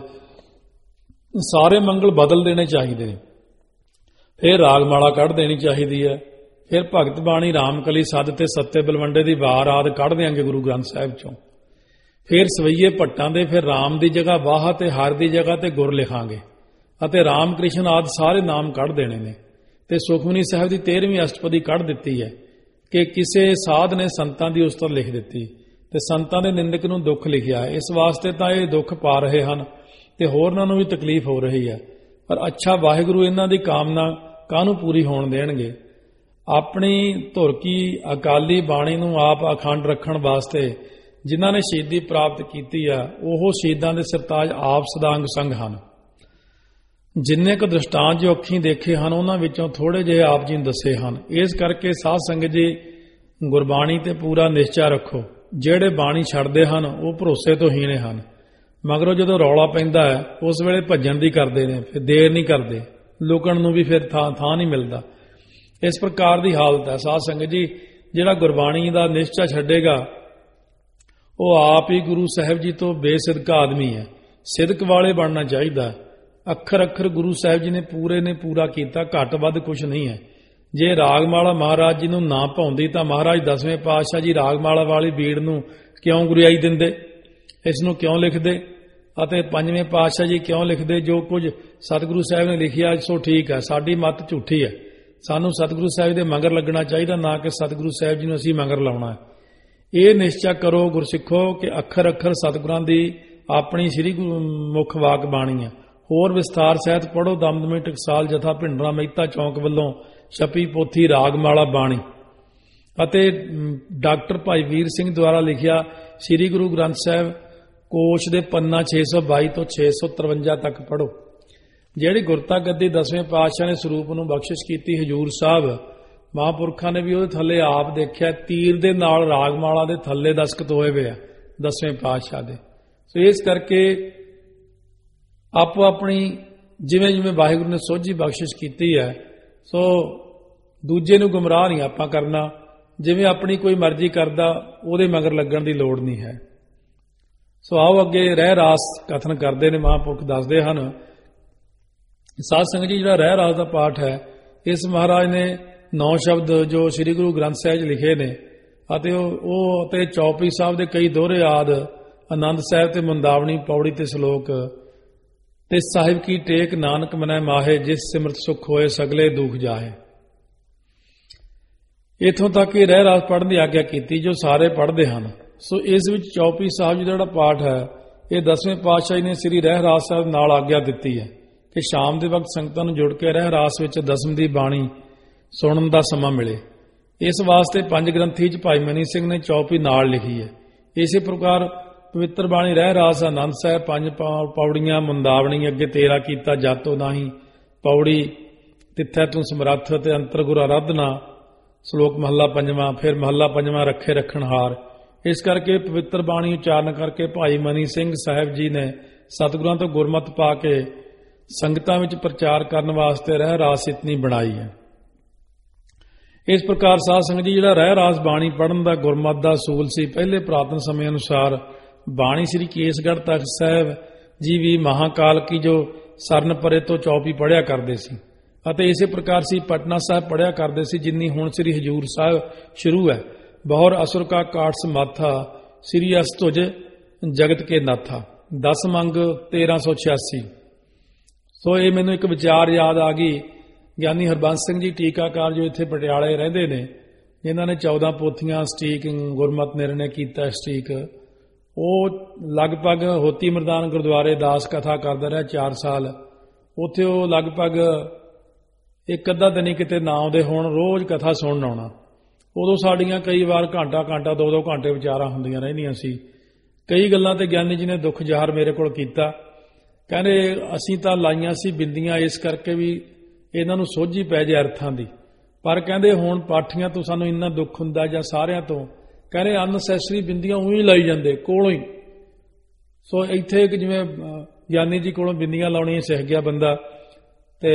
ਸਾਰੇ ਮੰਗਲ ਬਦਲ ਦੇਣੇ ਚਾਹੀਦੇ ਨੇ। ਫਿਰ ਰਾਗਮਾਲਾ ਕੱਢ ਦੇਣੀ ਚਾਹੀਦੀ ਹੈ। ਫਿਰ ਭਗਤ ਬਾਣੀ ਰਾਮਕਲੀ ਸੱਦ ਤੇ ਸੱਤੇ ਬਲਵੰਡੇ ਦੀ ਵਾਰ ਆਦਿ ਕੱਢ ਦਿਆਂਗੇ ਗੁਰੂ ਗ੍ਰੰਥ ਸਾਹਿਬ ਚੋਂ। ਫਿਰ ਸਵਈਏ ਭੱਟਾਂ ਦੇ ਫਿਰ ਰਾਮ ਦੀ ਜਗ੍ਹਾ ਵਾਹ ਤੇ ਹਰ ਦੀ ਜਗ੍ਹਾ ਤੇ ਗੁਰ ਲਿਖਾਂਗੇ ਅਤੇ ਰਾਮ ਕ੍ਰਿਸ਼ਨ ਆਦਿ ਸਾਰੇ ਨਾਮ ਕੱਢ ਦੇਣੇ ਨੇ। ਤੇ ਸੁਖਮਨੀ ਸਾਹਿਬ ਦੀ ਤੇਰਵੀਂ ਅਸ਼ਟਪਦੀ ਕੱਢ ਦਿੱਤੀ ਹੈ ਕਿ ਕਿਸੇ ਸਾਧ ਨੇ ਸੰਤਾਂ ਦੀ ਉਸਤਤ ਲਿਖ ਦਿੱਤੀ ਤੇ ਸੰਤਾਂ ਦੇ ਨਿੰਦਕ ਨੂੰ ਦੁੱਖ ਲਿਖਿਆ। ਇਸ ਵਾਸਤੇ ਤਾਂ ਇਹ ਦੁੱਖ ਪਾ ਰਹੇ ਹਨ ਤੇ ਹੋਰਨਾਂ ਨੂੰ ਵੀ ਤਕਲੀਫ ਹੋ ਰਹੀ ਹੈ, ਪਰ ਅੱਛਾ ਵਾਹਿਗੁਰੂ ਇਹਨਾਂ ਦੀ ਕਾਮਨਾ ਕਾਹਨੂੰ ਪੂਰੀ ਹੋਣ ਦੇਣਗੇ। ਆਪਣੀ ਧੁਰਕੀ ਅਕਾਲੀ ਬਾਣੀ ਨੂੰ ਆਪ ਅਖੰਡ ਰੱਖਣ ਵਾਸਤੇ ਜਿਨ੍ਹਾਂ ਨੇ ਸ਼ਹੀਦੀ ਪ੍ਰਾਪਤ ਕੀਤੀ ਆ ਉਹ ਸ਼ਹੀਦਾਂ ਦੇ ਸਰਤਾਜ ਆਪ ਸਦਾ ਅੰਗ ਸੰਗ ਹਨ। ਜਿੰਨੇ ਕੁ ਦ੍ਰਿਸ਼ਟਾਂਤ ਜੋ ਅੱਖੀਂ ਦੇਖੇ ਹਨ ਉਹਨਾਂ ਵਿੱਚੋਂ ਥੋੜੇ ਜਿਹੇ ਆਪ ਜੀ ਨੂੰ ਦੱਸੇ ਹਨ। ਇਸ ਕਰਕੇ ਸਾਧ ਸੰਗਤ ਜੀ ਗੁਰਬਾਣੀ ਤੇ ਪੂਰਾ ਨਿਸ਼ਚਾ ਰੱਖੋ। ਜਿਹੜੇ ਬਾਣੀ ਛੱਡਦੇ ਹਨ ਉਹ ਭਰੋਸੇ ਤੋਂ ਹੀਣੇ ਹਨ, ਮਗਰੋਂ ਜਦੋਂ ਰੌਲਾ ਪੈਂਦਾ ਹੈ ਉਸ ਵੇਲੇ ਭੱਜਣ ਦੀ ਕਰਦੇ ਨੇ, ਫਿਰ ਦੇਰ ਨਹੀਂ ਕਰਦੇ, ਲੁਕਣ ਨੂੰ ਵੀ ਫਿਰ ਥਾਂ ਥਾਂ ਨਹੀਂ ਮਿਲਦਾ। ਇਸ ਪ੍ਰਕਾਰ ਦੀ ਹਾਲਤ ਹੈ ਸਾਧ ਸੰਗਤ ਜੀ। ਜਿਹੜਾ ਗੁਰਬਾਣੀ ਦਾ ਨਿਸ਼ਚਾ ਛੱਡੇਗਾ ਉਹ ਆਪ ਹੀ ਗੁਰੂ ਸਾਹਿਬ ਜੀ ਤੋਂ ਬੇਸਿਦਕ ਆਦਮੀ ਹੈ। ਸਿਦਕ ਵਾਲੇ ਬਣਨਾ ਚਾਹੀਦਾ। ਅੱਖਰ ਅੱਖਰ ਗੁਰੂ ਸਾਹਿਬ ਜੀ ਨੇ ਪੂਰੇ ਨੇ ਪੂਰਾ ਕੀਤਾ, ਘੱਟ ਵੱਧ ਕੁਝ ਨਹੀਂ ਹੈ। ਜੇ ਰਾਗਮਾਲਾ ਮਹਾਰਾਜ ਜੀ ਨੂੰ ਨਾ ਭਾਉਂਦੀ ਤਾਂ ਮਹਾਰਾਜ ਦਸਵੇਂ ਪਾਤਸ਼ਾਹ ਜੀ ਰਾਗਮਾਲਾ ਵਾਲੀ ਬੀੜ ਨੂੰ ਕਿਉਂ ਗੁਰਿਆਈ ਦਿੰਦੇ, ਇਸ ਨੂੰ ਕਿਉਂ ਲਿਖਦੇ, ਅਤੇ ਪੰਜਵੇਂ ਪਾਤਸ਼ਾਹ ਜੀ ਕਿਉਂ ਲਿਖਦੇ। ਜੋ ਕੁਝ ਸਤਿਗੁਰੂ ਸਾਹਿਬ ਨੇ ਲਿਖਿਆ ਸੋ ਠੀਕ ਹੈ, ਸਾਡੀ ਮੱਤ ਝੂਠੀ ਹੈ। ਸਾਨੂੰ ਸਤਿਗੁਰੂ ਸਾਹਿਬ ਦੇ ਮਗਰ ਲੱਗਣਾ ਚਾਹੀਦਾ, ਨਾ ਕਿ ਸਤਿਗੁਰੂ ਸਾਹਿਬ ਜੀ ਨੂੰ ਅਸੀਂ ਮਗਰ ਲਾਉਣਾ ਹੈ। ਇਹ ਨਿਸ਼ਚਾ ਕਰੋ ਗੁਰਸਿੱਖੋ ਕਿ ਅੱਖਰ ਅੱਖਰ ਸਤਿਗੁਰਾਂ ਦੀ ਆਪਣੀ ਸ੍ਰੀ ਮੁਖ ਵਾਕ ਬਾਣੀ ਹੈ। ਹੋਰ ਵਿਸਥਾਰ ਸਹਿਤ ਪੜ੍ਹੋ ਦਮਦਮੀ ਟਕਸਾਲ ਜਥਾ ਭਿੰਡਰਾ ਮਹਿਤਾ ਚੌਂਕ ਵੱਲੋਂ ਛਪੀ ਪੋਥੀ ਰਾਗਮਾਲਾ ਬਾਣੀ ਅਤੇ ਡਾਕਟਰ ਭਾਈ ਵੀਰ ਸਿੰਘ ਦੁਆਰਾ ਲਿਖਿਆ ਸ੍ਰੀ ਗੁਰੂ ਗ੍ਰੰਥ ਸਾਹਿਬ ਕੋਸ਼ ਦੇ ਪੰਨਾ ਛੇ ਸੌ ਬਾਈ ਤੋਂ ਛੇ ਸੌ ਤਰਵੰਜਾ ਤੱਕ ਪੜ੍ਹੋ। ਜਿਹੜੀ ਗੁਰਤਾ ਗੱਦੀ ਦਸਵੇਂ ਪਾਤਸ਼ਾਹ ਨੇ ਸਰੂਪ ਨੂੰ ਬਖਸ਼ਿਸ਼ ਕੀਤੀ, ਹਜੂਰ ਸਾਹਿਬ ਮਹਾਂਪੁਰਖਾਂ ਨੇ ਵੀ ਉਹਦੇ ਥੱਲੇ ਆਪ ਦੇਖਿਆ ਤੀਰ ਦੇ ਨਾਲ ਰਾਗਮਾਲਾ ਦੇ ਥੱਲੇ ਦਸਖਤ ਹੋਏ ਵੇ ਆ ਦਸਵੇਂ ਪਾਤਸ਼ਾਹ ਦੇ। ਸੋ ਇਸ ਕਰਕੇ ਆਪੋ ਆਪਣੀ ਜਿਵੇਂ ਜਿਵੇਂ ਵਾਹਿਗੁਰੂ ਨੇ ਸੋਝੀ ਬਖਸ਼ਿਸ਼ ਕੀਤੀ ਹੈ, ਸੋ ਦੂਜੇ ਨੂੰ ਗੁੰਮਰਾਹ ਨਹੀਂ ਆਪਾਂ ਕਰਨਾ। ਜਿਵੇਂ ਆਪਣੀ ਕੋਈ ਮਰਜ਼ੀ ਕਰਦਾ ਉਹਦੇ ਮਗਰ ਲੱਗਣ ਦੀ ਲੋੜ ਨਹੀਂ ਹੈ। ਸੋ ਆਓ ਅੱਗੇ ਰਹਿ ਰਾਸ ਕਥਨ ਕਰਦੇ ਨੇ ਮਹਾਂਪੁਰਖ ਦੱਸਦੇ ਹਨ। ਸਾਧ ਸੰਗਤ ਜੀ ਜਿਹੜਾ ਰਹਿ ਰਾਸ ਦਾ ਪਾਠ ਹੈ, ਇਸ ਮਹਾਰਾਜ ਨੇ ਨੌ ਸ਼ਬਦ ਜੋ ਸ੍ਰੀ ਗੁਰੂ ਗ੍ਰੰਥ ਸਾਹਿਬ 'ਚ ਲਿਖੇ ਨੇ ਅਤੇ ਉਹ ਅਤੇ ਚੌਪਈ ਸਾਹਿਬ ਦੇ ਕਈ ਦੋਹਰੇ ਆਦ, ਆਨੰਦ ਸਾਹਿਬ ਤੇ ਮੁੰਦਾਵਣੀ ਪੌੜੀ ਤੇ ਸ਼ਲੋਕ ਤੇ ਸਾਹਿਬ ਕੀ ਟੇਕ ਨਾਨਕ ਮਨੈ ਮਾਹੇ, ਜਿਸ ਸਿਮਰਤ ਸੁਖ ਹੋਏ ਸਗਲੇ ਦੁਖ ਜਾਹੇ। ਇਥੋਂ ਤੱਕ ਇਹ ਰਹਿ ਰਾਸ ਪੜ੍ਹਨ ਦੀ ਆਗਿਆ ਕੀਤੀ ਜੋ ਸਾਰੇ ਪੜ੍ਹਦੇ ਹਨ। ਸੋ ਇਸ ਵਿੱਚ ਚੌਪਈ ਸਾਹਿਬ ਜੀ ਦਾ ਜਿਹੜਾ ਪਾਠ ਹੈ ਇਹ ਦਸਵੇਂ ਪਾਤਸ਼ਾਹ ਨੇ ਸ੍ਰੀ ਰਹਿ ਰਾਸ ਸਾਹਿਬ ਨਾਲ ਆਗਿਆ ਦਿੱਤੀ ਹੈ ਕਿ ਸ਼ਾਮ ਦੇ ਵਕਤ ਸੰਗਤਾਂ ਨੂੰ ਜੁੜ ਕੇ ਰਹਿ ਰਾਸ ਵਿੱਚ ਦਸਮ ਦੀ ਬਾਣੀ ਸੁਣਨ ਦਾ ਸਮਾਂ ਮਿਲੇ। ਇਸ ਵਾਸਤੇ ਪੰਜ ਗ੍ਰੰਥੀ 'ਚ ਭਾਈ ਮਨੀ ਸਿੰਘ ਨੇ ਚੌਪਈ ਨਾਲ ਲਿਖੀ ਹੈ। ਇਸੇ ਪ੍ਰਕਾਰ ਪਵਿੱਤਰ ਬਾਣੀ ਰਹਿ ਰਾਸ ਆਨੰਦ ਸਾਹਿਬ ਪੰਜ ਪੌੜੀਆਂ, ਮੁੰਦਾਵਣੀ ਅੱਗੇ ਤੇਰਾ ਕੀਤਾ ਜਾਤੋ ਨਾਹੀ, ਪੌੜੀ ਤਿੱਥੈ ਤੂੰ ਸਮਰੱਥ ਤੇ ਅੰਤਰ ਗੁਰ ਅਰਾਧਨਾ, ਸ਼ਲੋਕ ਮਹੱਲਾ ਪੰਜਵਾਂ, ਫਿਰ ਮਹੱਲਾ ਪੰਜਵਾਂ ਰੱਖੇ ਰੱਖਣਹਾਰ। ਇਸ ਕਰਕੇ ਪਵਿੱਤਰ ਬਾਣੀ ਉਚਾਰਨ ਕਰਕੇ ਭਾਈ ਮਨੀ ਸਿੰਘ ਸਾਹਿਬ ਜੀ ਨੇ ਸਤਿਗੁਰਾਂ ਤੋਂ ਗੁਰਮਤਿ ਪਾ ਕੇ ਸੰਗਤਾਂ ਵਿੱਚ ਪ੍ਰਚਾਰ ਕਰਨ ਵਾਸਤੇ ਰਹਿ ਰਾਸ ਇਤਨੀ ਬਣਾਈ ਹੈ। ਇਸ ਪ੍ਰਕਾਰ ਸਾਧ ਸੰਗਤ ਜੀ ਜਿਹੜਾ ਰਹਿ ਰਾਸ ਬਾਣੀ ਪੜ੍ਹਨ ਦਾ ਗੁਰਮਤਿ ਦਾ ਅਸੂਲ ਸੀ, ਪਹਿਲੇ ਪੁਰਾਤਨ ਸਮੇਂ ਅਨੁਸਾਰ ਬਾਣੀ ਸ੍ਰੀ ਕੇਸਗੜ੍ਹ ਤਖਤ ਸਾਹਿਬ ਜੀ ਵੀ ਮਹਾਕਾਲ ਕੀ ਜੋ ਸਰਨ ਪਰੇ ਤੋਂ ਚੌਪੀ ਪੜ੍ਹਿਆ ਕਰਦੇ ਸੀ ਅਤੇ ਇਸੇ ਪ੍ਰਕਾਰ ਸੀ ਪਟਨਾ ਸਾਹਿਬ ਪੜ੍ਹਿਆ ਕਰਦੇ ਸੀ, ਜਿੰਨੀ ਹੁਣ ਸ੍ਰੀ ਹਜੂਰ ਸਾਹਿਬ ਸ਼ੁਰੂ ਹੈ। ਬਹੁਰ ਅਸੁਰ ਕਾ ਕਾਟਸ ਮਾਥਾ, ਸ੍ਰੀ ਅਸਤੁਜ ਜਗਤ ਕੇ ਨਾਥਾ, ਦਸ ਮੰਗ ਤੇਰਾਂ ਸੌ ਛਿਆਸੀ। ਸੋ ਇਹ ਮੈਨੂੰ ਇੱਕ ਵਿਚਾਰ ਯਾਦ ਆ ਗਈ। ਗਿਆਨੀ ਹਰਬੰਸ ਸਿੰਘ ਜੀ ਟੀਕਾਕਾਰ ਜੋ ਇੱਥੇ ਪਟਿਆਲੇ ਰਹਿੰਦੇ ਨੇ, ਜਿਨ੍ਹਾਂ ਨੇ ਚੌਦਾਂ ਪੋਥੀਆਂ ਸਟੀਕ ਗੁਰਮਤਿ ਨਿਰਣੇ ਕੀਤਾ ਸਟੀਕ, ਉਹ ਲਗਭਗ ਹੋਤੀ ਮਰਦਾਨ ਗੁਰਦੁਆਰੇ ਦਾਸ ਕਥਾ ਕਰਦਾ ਰਿਹਾ ਚਾਰ ਸਾਲ। ਉੱਥੇ ਉਹ ਲਗਭਗ ਇੱਕ ਅੱਧਾ ਦਿਨ ਹੀ ਕਿਤੇ ਨਾ ਆਉਂਦੇ ਹੋਣ, ਰੋਜ਼ ਕਥਾ ਸੁਣਨ ਆਉਣਾ। ਉਦੋਂ ਸਾਡੀਆਂ ਕਈ ਵਾਰ ਘੰਟਾ ਘੰਟਾ ਦੋ ਦੋ ਘੰਟੇ ਵਿਚਾਰਾਂ ਹੁੰਦੀਆਂ ਰਹਿੰਦੀਆਂ ਸੀ। ਕਈ ਗੱਲਾਂ ਤੇ ਗਿਆਨੀ ਜੀ ਨੇ ਦੁੱਖ ਜ਼ਾਹਰ ਮੇਰੇ ਕੋਲ ਕੀਤਾ। ਕਹਿੰਦੇ ਅਸੀਂ ਤਾਂ ਲਾਈਆਂ ਸੀ ਬਿੰਦੀਆਂ ਇਸ ਕਰਕੇ ਵੀ ਇਹਨਾਂ ਨੂੰ ਸੋਝੀ ਪੈ ਜੇ ਅਰਥਾਂ ਦੀ, ਪਰ ਕਹਿੰਦੇ ਹੁਣ ਪਾਠੀਆਂ ਤੋਂ ਸਾਨੂੰ ਇੰਨਾ ਦੁੱਖ ਹੁੰਦਾ ਜਾਂ ਸਾਰਿਆਂ ਤੋਂ, ਕਹਿੰਦੇ ਅਨਸੈਸਰੀ ਬਿੰਦੀਆਂ ਉਹੀ ਲਾਈ ਜਾਂਦੇ ਕੋਲੋਂ ਹੀ। ਸੋ ਇੱਥੇ ਇੱਕ ਜਿਵੇਂ ਗਿਆਨੀ ਜੀ ਕੋਲੋਂ ਬਿੰਦੀਆਂ ਲਾਉਣੀਆਂ ਸਿੱਖ ਗਿਆ ਬੰਦਾ, ਤੇ